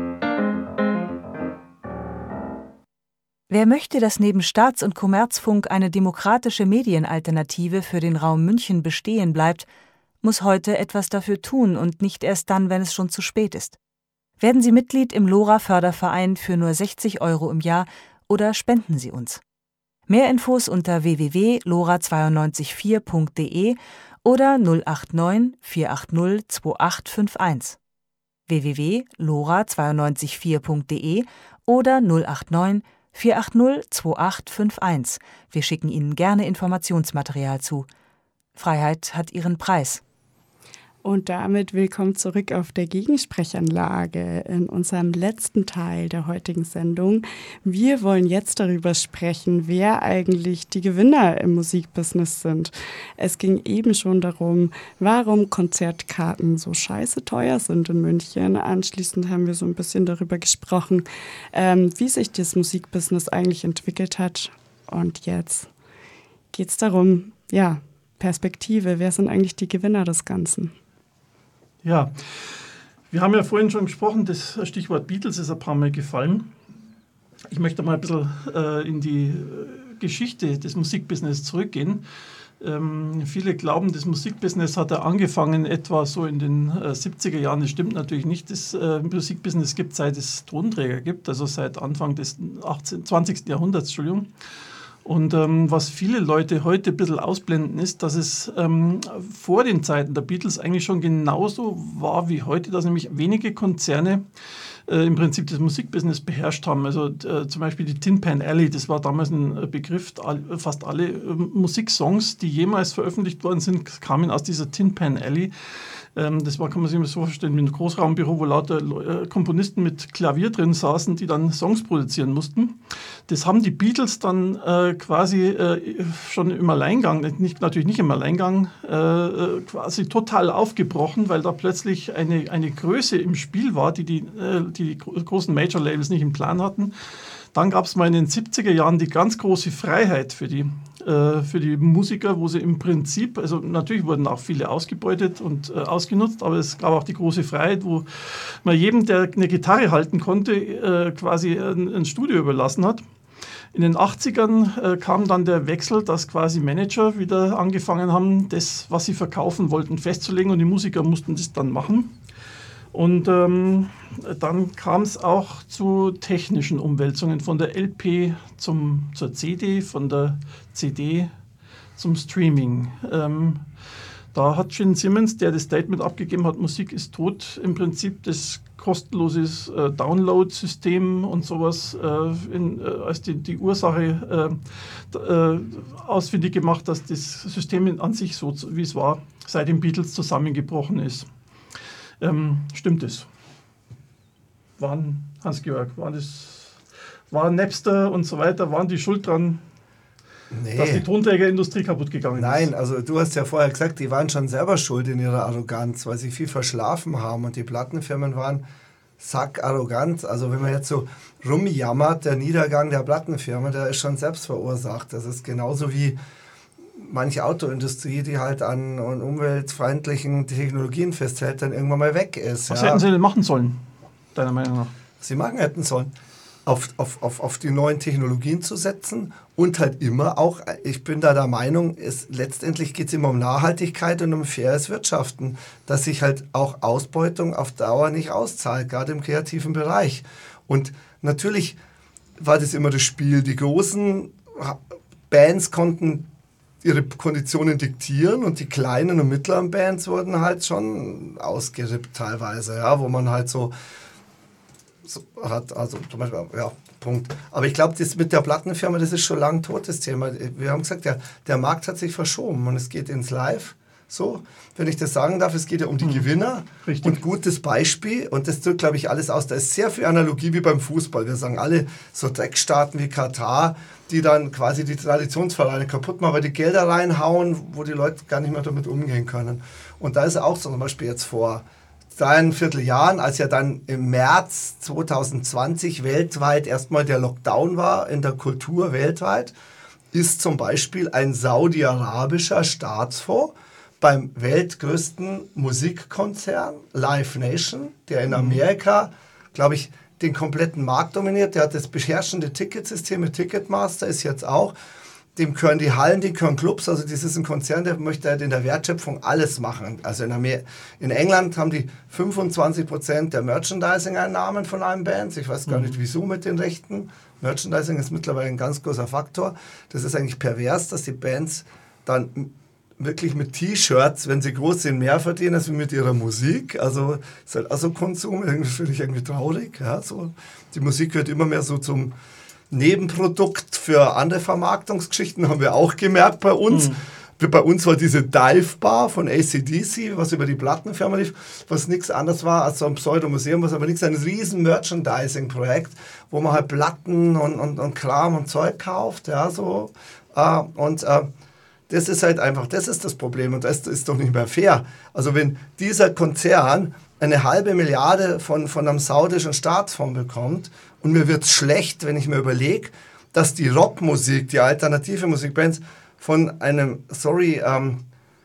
Wer möchte, dass neben Staats- und Kommerzfunk eine demokratische Medienalternative für den Raum München bestehen bleibt, muss heute etwas dafür tun und nicht erst dann, wenn es schon zu spät ist. Werden Sie Mitglied im Lora-Förderverein für nur sechzig Euro im Jahr oder spenden Sie uns. Mehr Infos unter w w w punkt lora zwei neun vier punkt d e oder null acht neun, vier acht null, zwei acht fünf eins. w w w punkt lora zwei neun vier punkt d e oder null acht neun, vier acht null, zwei acht fünf eins. Wir schicken Ihnen gerne Informationsmaterial zu. Freiheit hat ihren Preis. Und damit willkommen zurück auf der Gegensprechanlage in unserem letzten Teil der heutigen Sendung. Wir wollen jetzt darüber sprechen, wer eigentlich die Gewinner im Musikbusiness sind. Es ging eben schon darum, warum Konzertkarten so scheiße teuer sind in München. Anschließend haben wir so ein bisschen darüber gesprochen, ähm, wie sich das Musikbusiness eigentlich entwickelt hat. Und jetzt geht es darum, ja, Perspektive, wer sind eigentlich die Gewinner des Ganzen? Ja, wir haben ja vorhin schon gesprochen, das Stichwort Beatles ist ein paar Mal gefallen. Ich möchte mal ein bisschen äh, in die Geschichte des Musikbusiness zurückgehen. Ähm, viele glauben, das Musikbusiness hat ja angefangen etwa so in den äh, siebziger Jahren. Das stimmt natürlich nicht. Das äh, Musikbusiness gibt es, seit es Tonträger gibt, also seit Anfang des achtzehnten, zwanzigsten Jahrhunderts, Entschuldigung. Und ähm, was viele Leute heute ein bisschen ausblenden, ist, dass es ähm, vor den Zeiten der Beatles eigentlich schon genauso war wie heute, dass nämlich wenige Konzerne äh, im Prinzip das Musikbusiness beherrscht haben. Also äh, zum Beispiel die Tin Pan Alley, das war damals ein Begriff, all, fast alle äh, Musiksongs, die jemals veröffentlicht worden sind, kamen aus dieser Tin Pan Alley. Das war, kann man sich so vorstellen, wie ein Großraumbüro, wo lauter Komponisten mit Klavier drin saßen, die dann Songs produzieren mussten. Das haben die Beatles dann äh, quasi äh, schon im Alleingang, nicht, natürlich nicht im Alleingang, äh, quasi total aufgebrochen, weil da plötzlich eine, eine Größe im Spiel war, die die, äh, die großen Major-Labels nicht im Plan hatten. Dann gab es mal in den siebziger Jahren die ganz große Freiheit für die, äh, für die Musiker, wo sie im Prinzip, also natürlich wurden auch viele ausgebeutet und äh, ausgenutzt, aber es gab auch die große Freiheit, wo man jedem, der eine Gitarre halten konnte, äh, quasi ein, ein Studio überlassen hat. In den achtzigern äh, kam dann der Wechsel, dass quasi Manager wieder angefangen haben, das, was sie verkaufen wollten, festzulegen und die Musiker mussten das dann machen. Und ähm, dann kam es auch zu technischen Umwälzungen von der L P zum, zur C D, von der C D zum Streaming. Ähm, Da hat Gene Simmons, der das Statement abgegeben hat, Musik ist tot, im Prinzip das kostenloses äh, Download-System und sowas äh, in, äh, als die, die Ursache äh, äh, ausfindig gemacht, dass das System an sich so, wie es war, seit den Beatles zusammengebrochen ist. Ähm, stimmt es? Waren, Hans-Georg, waren das, war Napster und so weiter, waren die schuld dran, nee. dass die Tonträgerindustrie kaputt gegangen Nein, ist? Nein, also du hast ja vorher gesagt, die waren schon selber schuld in ihrer Arroganz, weil sie viel verschlafen haben und die Plattenfirmen waren sackarrogant. Also wenn man jetzt so rumjammert, der Niedergang der Plattenfirmen, der ist schon selbst verursacht. Das ist genauso wie manche Autoindustrie, die halt an, an umweltfreundlichen Technologien festhält, dann irgendwann mal weg ist. Was ja. hätten sie denn machen sollen, deiner Meinung nach? Was sie machen hätten sollen, auf, auf, auf, auf die neuen Technologien zu setzen und halt immer auch, ich bin da der Meinung, es, letztendlich geht es immer um Nachhaltigkeit und um faires Wirtschaften, dass sich halt auch Ausbeutung auf Dauer nicht auszahlt, gerade im kreativen Bereich. Und natürlich war das immer das Spiel, die großen Bands konnten ihre Konditionen diktieren und die kleinen und mittleren Bands wurden halt schon ausgerippt teilweise, ja, wo man halt so, so hat, also zum Beispiel, ja, Punkt. Aber ich glaube, das mit der Plattenfirma, das ist schon lang tot, das Thema. Wir haben gesagt, der, der Markt hat sich verschoben und es geht ins Live. So, wenn ich das sagen darf, es geht ja um die mhm. Gewinner. Richtig. Und gutes Beispiel, und das drückt, glaube ich, alles aus, da ist sehr viel Analogie wie beim Fußball. Wir sagen alle so Dreckstaaten wie Katar, die dann quasi die Traditionsvereine kaputt machen, weil die Gelder reinhauen, wo die Leute gar nicht mehr damit umgehen können. Und da ist auch so, zum Beispiel jetzt vor dreieinviertel Jahren, als ja dann im März zwanzig zwanzig weltweit erstmal der Lockdown war in der Kultur weltweit, ist zum Beispiel ein saudi-arabischer Staatsfonds beim weltgrößten Musikkonzern Live Nation, der in Amerika, glaube ich, den kompletten Markt dominiert. Der hat das beherrschende Ticketsystem mit Ticketmaster, ist jetzt auch. Dem gehören die Hallen, die gehören Clubs. Also das ist ein Konzern, der möchte halt in der Wertschöpfung alles machen. Also in, Amer- in England haben die fünfundzwanzig Prozent der Merchandising-Einnahmen von allen Bands. Ich weiß gar nicht, wieso mit den Rechten. Merchandising ist mittlerweile ein ganz großer Faktor. Das ist eigentlich pervers, dass die Bands dann wirklich mit T-Shirts, wenn sie groß sind, mehr verdienen als mit ihrer Musik. Also ist halt auch so Konsum, irgendwie finde ich irgendwie traurig. Ja, so. Die Musik wird immer mehr so zum Nebenprodukt für andere Vermarktungsgeschichten, haben wir auch gemerkt bei uns. Mhm. Bei uns war diese Dive Bar von A C D C, was über die Plattenfirma lief, was nichts anderes war als so ein Pseudomuseum, was aber nichts, ein riesen Merchandising-Projekt, wo man halt Platten und, und, und Kram und Zeug kauft. Ja, so. Äh, und äh, das ist halt einfach, das ist das Problem und das ist doch nicht mehr fair. Also wenn dieser Konzern eine halbe Milliarde von, von einem saudischen Staatsfonds bekommt und mir wird es schlecht, wenn ich mir überlege, dass die Rockmusik, die alternative Musikbands von einem, sorry, ähm,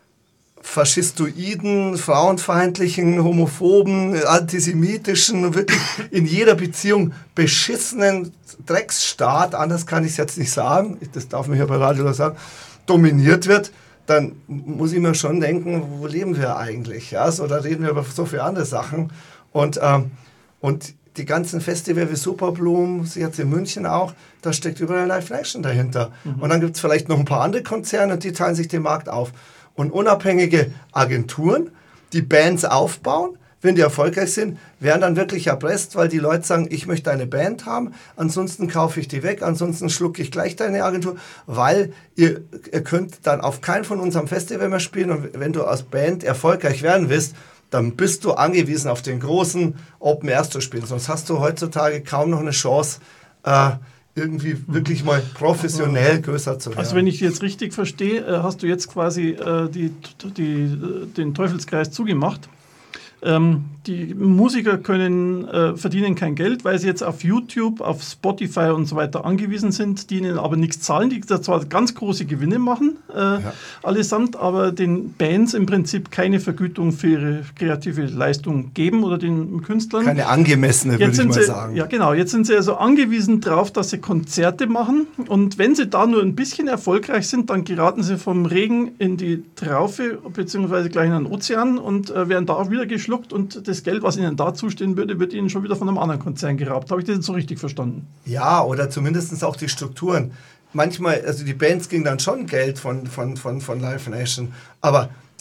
faschistoiden, frauenfeindlichen, homophoben, antisemitischen, wirklich in jeder Beziehung beschissenen Drecksstaat, anders kann ich es jetzt nicht sagen, das darf man hier bei Radio sagen, dominiert wird, dann muss ich mir schon denken, wo leben wir eigentlich? Ja, so, da reden wir über so viele andere Sachen. Und, ähm, und die ganzen Festivals wie Superblumen, jetzt in München auch, da steckt überall Live Nation dahinter. Mhm. Und dann gibt es vielleicht noch ein paar andere Konzerne und die teilen sich den Markt auf. Und unabhängige Agenturen, die Bands aufbauen, wenn die erfolgreich sind, werden dann wirklich erpresst, weil die Leute sagen, ich möchte eine Band haben, ansonsten kaufe ich die weg, ansonsten schlucke ich gleich deine Agentur, weil ihr, ihr könnt dann auf keinen von unserem Festival mehr spielen und wenn du als Band erfolgreich werden willst, dann bist du angewiesen auf den großen Open Airs zu spielen, sonst hast du heutzutage kaum noch eine Chance, äh, irgendwie wirklich mal professionell größer zu werden. Also wenn ich jetzt richtig verstehe, hast du jetzt quasi äh, die, die, den Teufelskreis zugemacht. Ähm, die Musiker können, äh, verdienen kein Geld, weil sie jetzt auf YouTube, auf Spotify und so weiter angewiesen sind, die ihnen aber nichts zahlen, die zwar ganz große Gewinne machen, äh, ja. allesamt, aber den Bands im Prinzip keine Vergütung für ihre kreative Leistung geben oder den Künstlern. Keine angemessene, würde ich mal sie, sagen. Ja, genau. Jetzt sind sie also angewiesen darauf, dass sie Konzerte machen und wenn sie da nur ein bisschen erfolgreich sind, dann geraten sie vom Regen in die Traufe beziehungsweise gleich in den Ozean und äh, werden da auch wieder geschluckt und das Geld, was ihnen da zustehen würde, wird ihnen schon wieder von einem anderen Konzern geraubt. Habe ich das jetzt so richtig verstanden? Ja, oder zumindest auch die Strukturen. Manchmal, also die Bands kriegen dann schon Geld von, von, von, von Live Nation, aber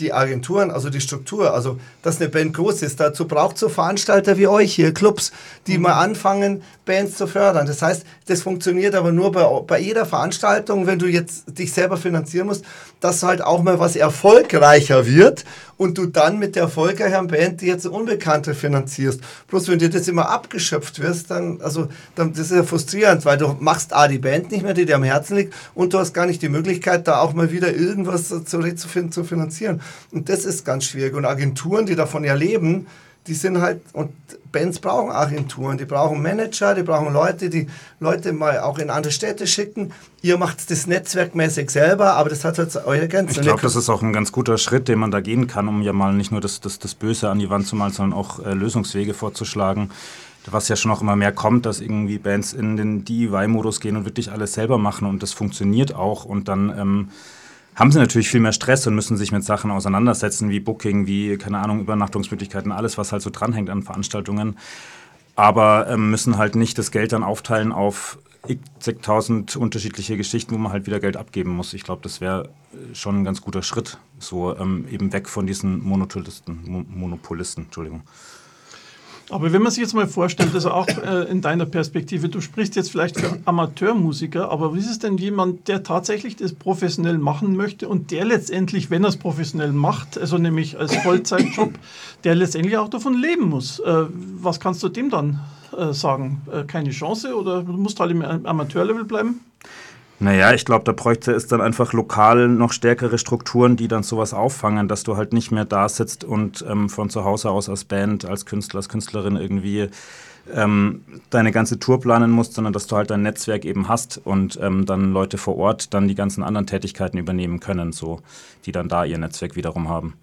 die Agenturen, also die Struktur, also dass eine Band groß ist, dazu braucht es so Veranstalter wie euch hier, Clubs, die mhm. mal anfangen, Bands zu fördern. Das heißt, das funktioniert aber nur bei, bei jeder Veranstaltung, wenn du jetzt dich selber finanzieren musst, dass halt auch mal was erfolgreicher wird und du dann mit der erfolgreichen Band, die jetzt Unbekannte finanzierst. Bloß wenn dir das immer abgeschöpft wirst, dann, also, dann das ist ja frustrierend, weil du machst A, die Band nicht mehr, die dir am Herzen liegt, und du hast gar nicht die Möglichkeit, da auch mal wieder irgendwas zu, zu, zu finanzieren. Und das ist ganz schwierig. Und Agenturen, die davon ja leben, die sind halt, und Bands brauchen Agenturen, die brauchen Manager, die brauchen Leute, die Leute mal auch in andere Städte schicken. Ihr macht das netzwerkmäßig selber, aber das hat halt eure Grenzen. Ich glaube, das ist auch ein ganz guter Schritt, den man da gehen kann, um ja mal nicht nur das, das, das Böse an die Wand zu malen, sondern auch äh, Lösungswege vorzuschlagen. Was ja schon auch immer mehr kommt, dass irgendwie Bands in den D I Y-Modus gehen und wirklich alles selber machen, und das funktioniert auch, und dann ähm, haben sie natürlich viel mehr Stress und müssen sich mit Sachen auseinandersetzen, wie Booking, wie, keine Ahnung, Übernachtungsmöglichkeiten, alles, was halt so dranhängt an Veranstaltungen. Aber ähm, müssen halt nicht das Geld dann aufteilen auf zigtausend unterschiedliche Geschichten, wo man halt wieder Geld abgeben muss. Ich glaube, das wäre schon ein ganz guter Schritt, so ähm, eben weg von diesen Monopolisten, Mo- Monopolisten, Entschuldigung. Aber wenn man sich jetzt mal vorstellt, also auch äh, in deiner Perspektive, du sprichst jetzt vielleicht für Amateurmusiker, aber wie ist es denn jemand, der tatsächlich das professionell machen möchte und der letztendlich, wenn er es professionell macht, also nämlich als Vollzeitjob, der letztendlich auch davon leben muss? Äh, was kannst du dem dann äh, sagen? Äh, keine Chance, oder du musst halt im Amateurlevel bleiben? Naja, ich glaube, da bräuchte es dann einfach lokal noch stärkere Strukturen, die dann sowas auffangen, dass du halt nicht mehr da sitzt und ähm, von zu Hause aus als Band, als Künstler, als Künstlerin irgendwie ähm, deine ganze Tour planen musst, sondern dass du halt dein Netzwerk eben hast und ähm, dann Leute vor Ort dann die ganzen anderen Tätigkeiten übernehmen können, so, die dann da ihr Netzwerk wiederum haben.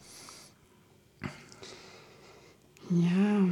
Ja.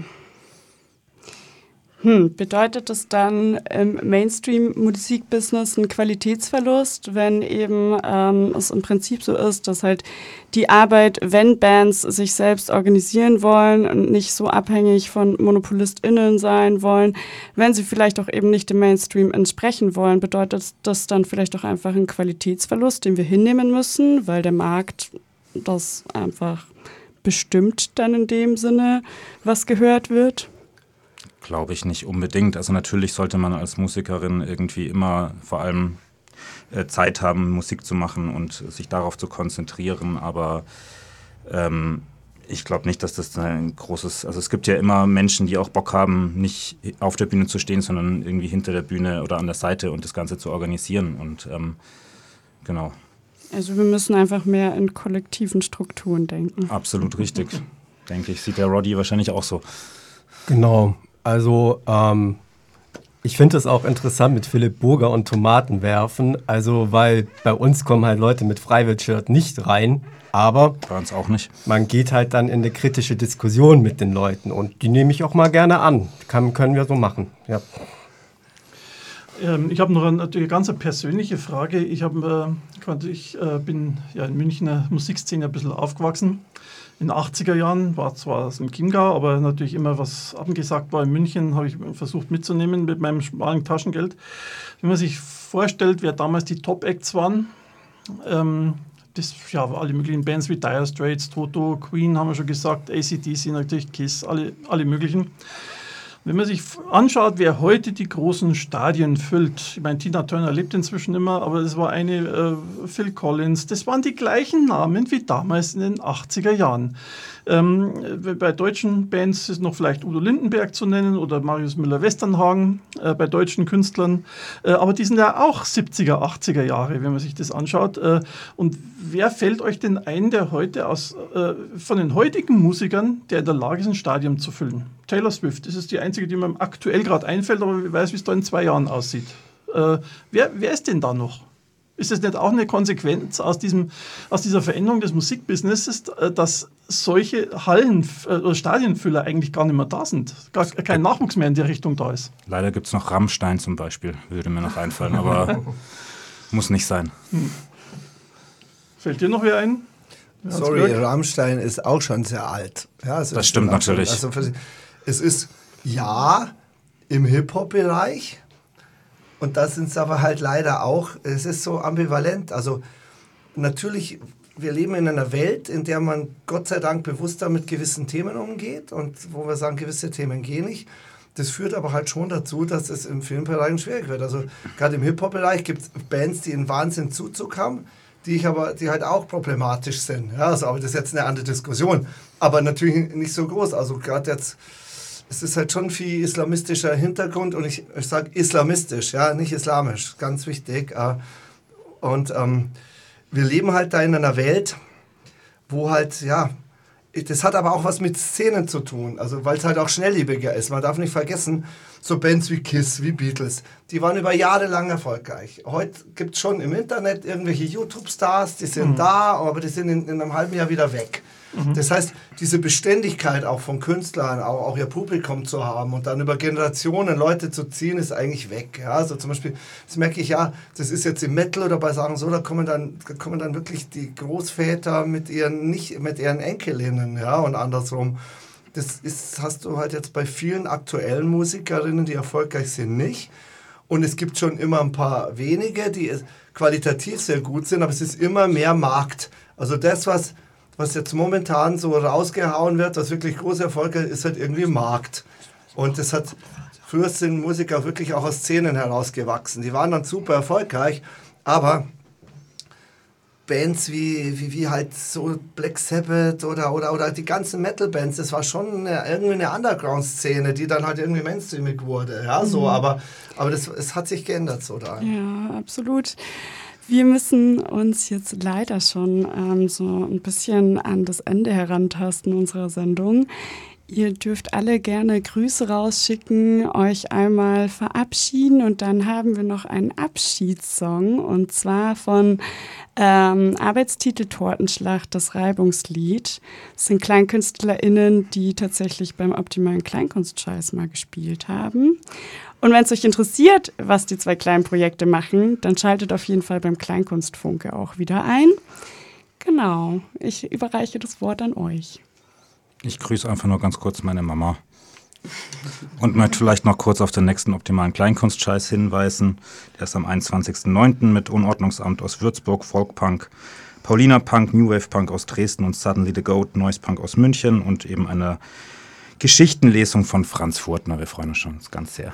Hm, bedeutet das dann im Mainstream-Musikbusiness einen Qualitätsverlust, wenn eben ähm, es im Prinzip so ist, dass halt die Arbeit, wenn Bands sich selbst organisieren wollen und nicht so abhängig von MonopolistInnen sein wollen, wenn sie vielleicht auch eben nicht dem Mainstream entsprechen wollen, bedeutet das dann vielleicht auch einfach einen Qualitätsverlust, den wir hinnehmen müssen, weil der Markt das einfach bestimmt dann in dem Sinne, was gehört wird? Glaube ich nicht unbedingt. Also natürlich sollte man als Musikerin irgendwie immer vor allem äh, Zeit haben, Musik zu machen und sich darauf zu konzentrieren, aber ähm, ich glaube nicht, dass das ein großes, also es gibt ja immer Menschen, die auch Bock haben, nicht auf der Bühne zu stehen, sondern irgendwie hinter der Bühne oder an der Seite und das Ganze zu organisieren, und ähm, genau. Also wir müssen einfach mehr in kollektiven Strukturen denken. Absolut richtig, denke ich. Sieht der Roddy wahrscheinlich auch so. Genau. Also ähm, ich finde es auch interessant mit Philipp Burger und Tomaten werfen, also weil bei uns kommen halt Leute mit Freiwill-Shirt nicht rein, aber bei uns auch nicht. Man geht halt dann in eine kritische Diskussion mit den Leuten, und die nehme ich auch mal gerne an. Kann, können wir so machen, ja. Ähm, ich habe noch eine, natürlich eine ganz persönliche Frage. Ich, hab, äh, ich äh, bin ja in Münchner Musikszene ein bisschen aufgewachsen. In den achtziger Jahren war zwar aus dem Chiemgau, aber natürlich immer was abgesagt war in München, habe ich versucht mitzunehmen mit meinem schmalen Taschengeld. Wenn man sich vorstellt, wer damals die Top-Acts waren, ähm, das, ja, alle möglichen Bands wie Dire Straits, Toto, Queen haben wir schon gesagt, A C D C, natürlich Kiss, alle, alle möglichen. Wenn man sich anschaut, wer heute die großen Stadien füllt, ich meine, Tina Turner lebt inzwischen immer, aber das war eine, äh, Phil Collins, das waren die gleichen Namen wie damals in den achtziger Jahren. Ähm, bei deutschen Bands ist noch vielleicht Udo Lindenberg zu nennen oder Marius Müller-Westernhagen, äh, bei deutschen Künstlern, äh, aber die sind ja auch siebziger, achtziger Jahre, wenn man sich das anschaut. Äh, und wer fällt euch denn ein, der heute aus, äh, von den heutigen Musikern, der in der Lage ist, ein Stadion zu füllen? Taylor Swift, das ist die einzige, die mir aktuell gerade einfällt, aber ich weiß, wie es da in zwei Jahren aussieht. Äh, wer, wer ist denn da noch? Ist das nicht auch eine Konsequenz aus, diesem, aus dieser Veränderung des Musikbusinesses, dass solche Hallen- oder Stadienfüller eigentlich gar nicht mehr da sind? Gar kein Nachwuchs mehr in die Richtung da ist? Leider gibt es noch Rammstein zum Beispiel, würde mir noch einfallen, aber muss nicht sein. Hm. Fällt dir noch wer ein? Sorry, Rammstein ist auch schon sehr alt. Ja, also das stimmt natürlich. Also es ist, ja, im Hip-Hop-Bereich, und da sind es aber halt leider auch, es ist so ambivalent. Also natürlich wir leben in einer Welt, in der man Gott sei Dank bewusster mit gewissen Themen umgeht und wo wir sagen, gewisse Themen gehen nicht. Das führt aber halt schon dazu, dass es im Filmbereich schwierig wird. Also gerade im Hip-Hop-Bereich gibt es Bands, die einen Wahnsinn Zuzug haben, die ich aber, die halt auch problematisch sind. Ja, also, aber das ist jetzt eine andere Diskussion. Aber natürlich nicht so groß. Also gerade jetzt, es ist halt schon viel islamistischer Hintergrund und ich, ich sage islamistisch, ja, nicht islamisch, ganz wichtig. Und ähm, wir leben halt da in einer Welt, wo halt, ja, das hat aber auch was mit Szenen zu tun, also weil es halt auch schnelllebiger ist. Man darf nicht vergessen, so Bands wie Kiss, wie Beatles, die waren über Jahre lang erfolgreich. Heute gibt es schon im Internet irgendwelche YouTube-Stars, die sind mhm. da, aber die sind in, in einem halben Jahr wieder weg. Mhm. Das heißt, diese Beständigkeit auch von Künstlern, auch, auch ihr Publikum zu haben und dann über Generationen Leute zu ziehen, ist eigentlich weg. Ja, also zum Beispiel, das merke ich ja, das ist jetzt im Metal oder bei Sagen so, da kommen dann, da kommen dann wirklich die Großväter mit ihren, nicht, mit ihren Enkelinnen, ja, und andersrum. Das ist, hast du halt jetzt bei vielen aktuellen Musikerinnen, die erfolgreich sind, nicht. Und es gibt schon immer ein paar wenige, die qualitativ sehr gut sind, aber es ist immer mehr Markt. Also das, was was jetzt momentan so rausgehauen wird, was wirklich große Erfolge ist, halt irgendwie Markt. Und das hat, früher sind Musiker wirklich auch aus Szenen herausgewachsen. Die waren dann super erfolgreich, aber Bands wie, wie, wie halt so Black Sabbath oder, oder, oder die ganzen Metal-Bands, das war schon eine, irgendwie eine Underground-Szene, die dann halt irgendwie mainstreamig wurde. Ja, so, mhm. aber, aber das, es hat sich geändert so da. Ja, absolut. Wir müssen uns jetzt leider schon ähm, so ein bisschen an das Ende herantasten unserer Sendung. Ihr dürft alle gerne Grüße rausschicken, euch einmal verabschieden und dann haben wir noch einen Abschiedssong und zwar von ähm, Arbeitstitel Tortenschlacht, das Reibungslied. Das sind KleinkünstlerInnen, die tatsächlich beim Optimalen Kleinkunstscheiß mal gespielt haben. Und wenn es euch interessiert, was die zwei kleinen Projekte machen, dann schaltet auf jeden Fall beim Kleinkunstfunke auch wieder ein. Genau, ich überreiche das Wort an euch. Ich grüße einfach nur ganz kurz meine Mama und möchte vielleicht noch kurz auf den nächsten Optimalen Kleinkunstscheiß hinweisen. Der ist am einundzwanzigsten neunten mit Unordnungsamt aus Würzburg, Folkpunk, Paulina Punk, New Wave Punk aus Dresden und Suddenly the Goat, Noise Punk aus München und eben eine Geschichtenlesung von Franz Furtner. Wir freuen uns schon ganz sehr.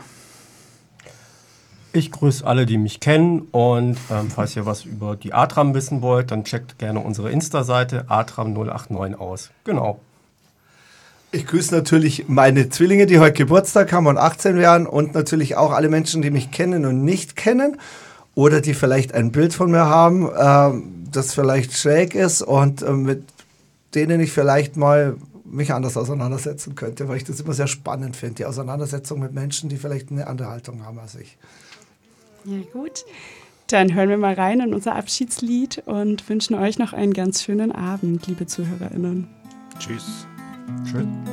Ich grüße alle, die mich kennen und ähm, falls ihr was über die Atram wissen wollt, dann checkt gerne unsere Insta-Seite atram null acht neun aus. Genau. Ich grüße natürlich meine Zwillinge, die heute Geburtstag haben und achtzehn werden und natürlich auch alle Menschen, die mich kennen und nicht kennen oder die vielleicht ein Bild von mir haben, äh, das vielleicht schräg ist und äh, mit denen ich vielleicht mal mich anders auseinandersetzen könnte, weil ich das immer sehr spannend finde, die Auseinandersetzung mit Menschen, die vielleicht eine andere Haltung haben als ich. Ja gut, dann hören wir mal rein in unser Abschiedslied und wünschen euch noch einen ganz schönen Abend, liebe ZuhörerInnen. Tschüss. Schön.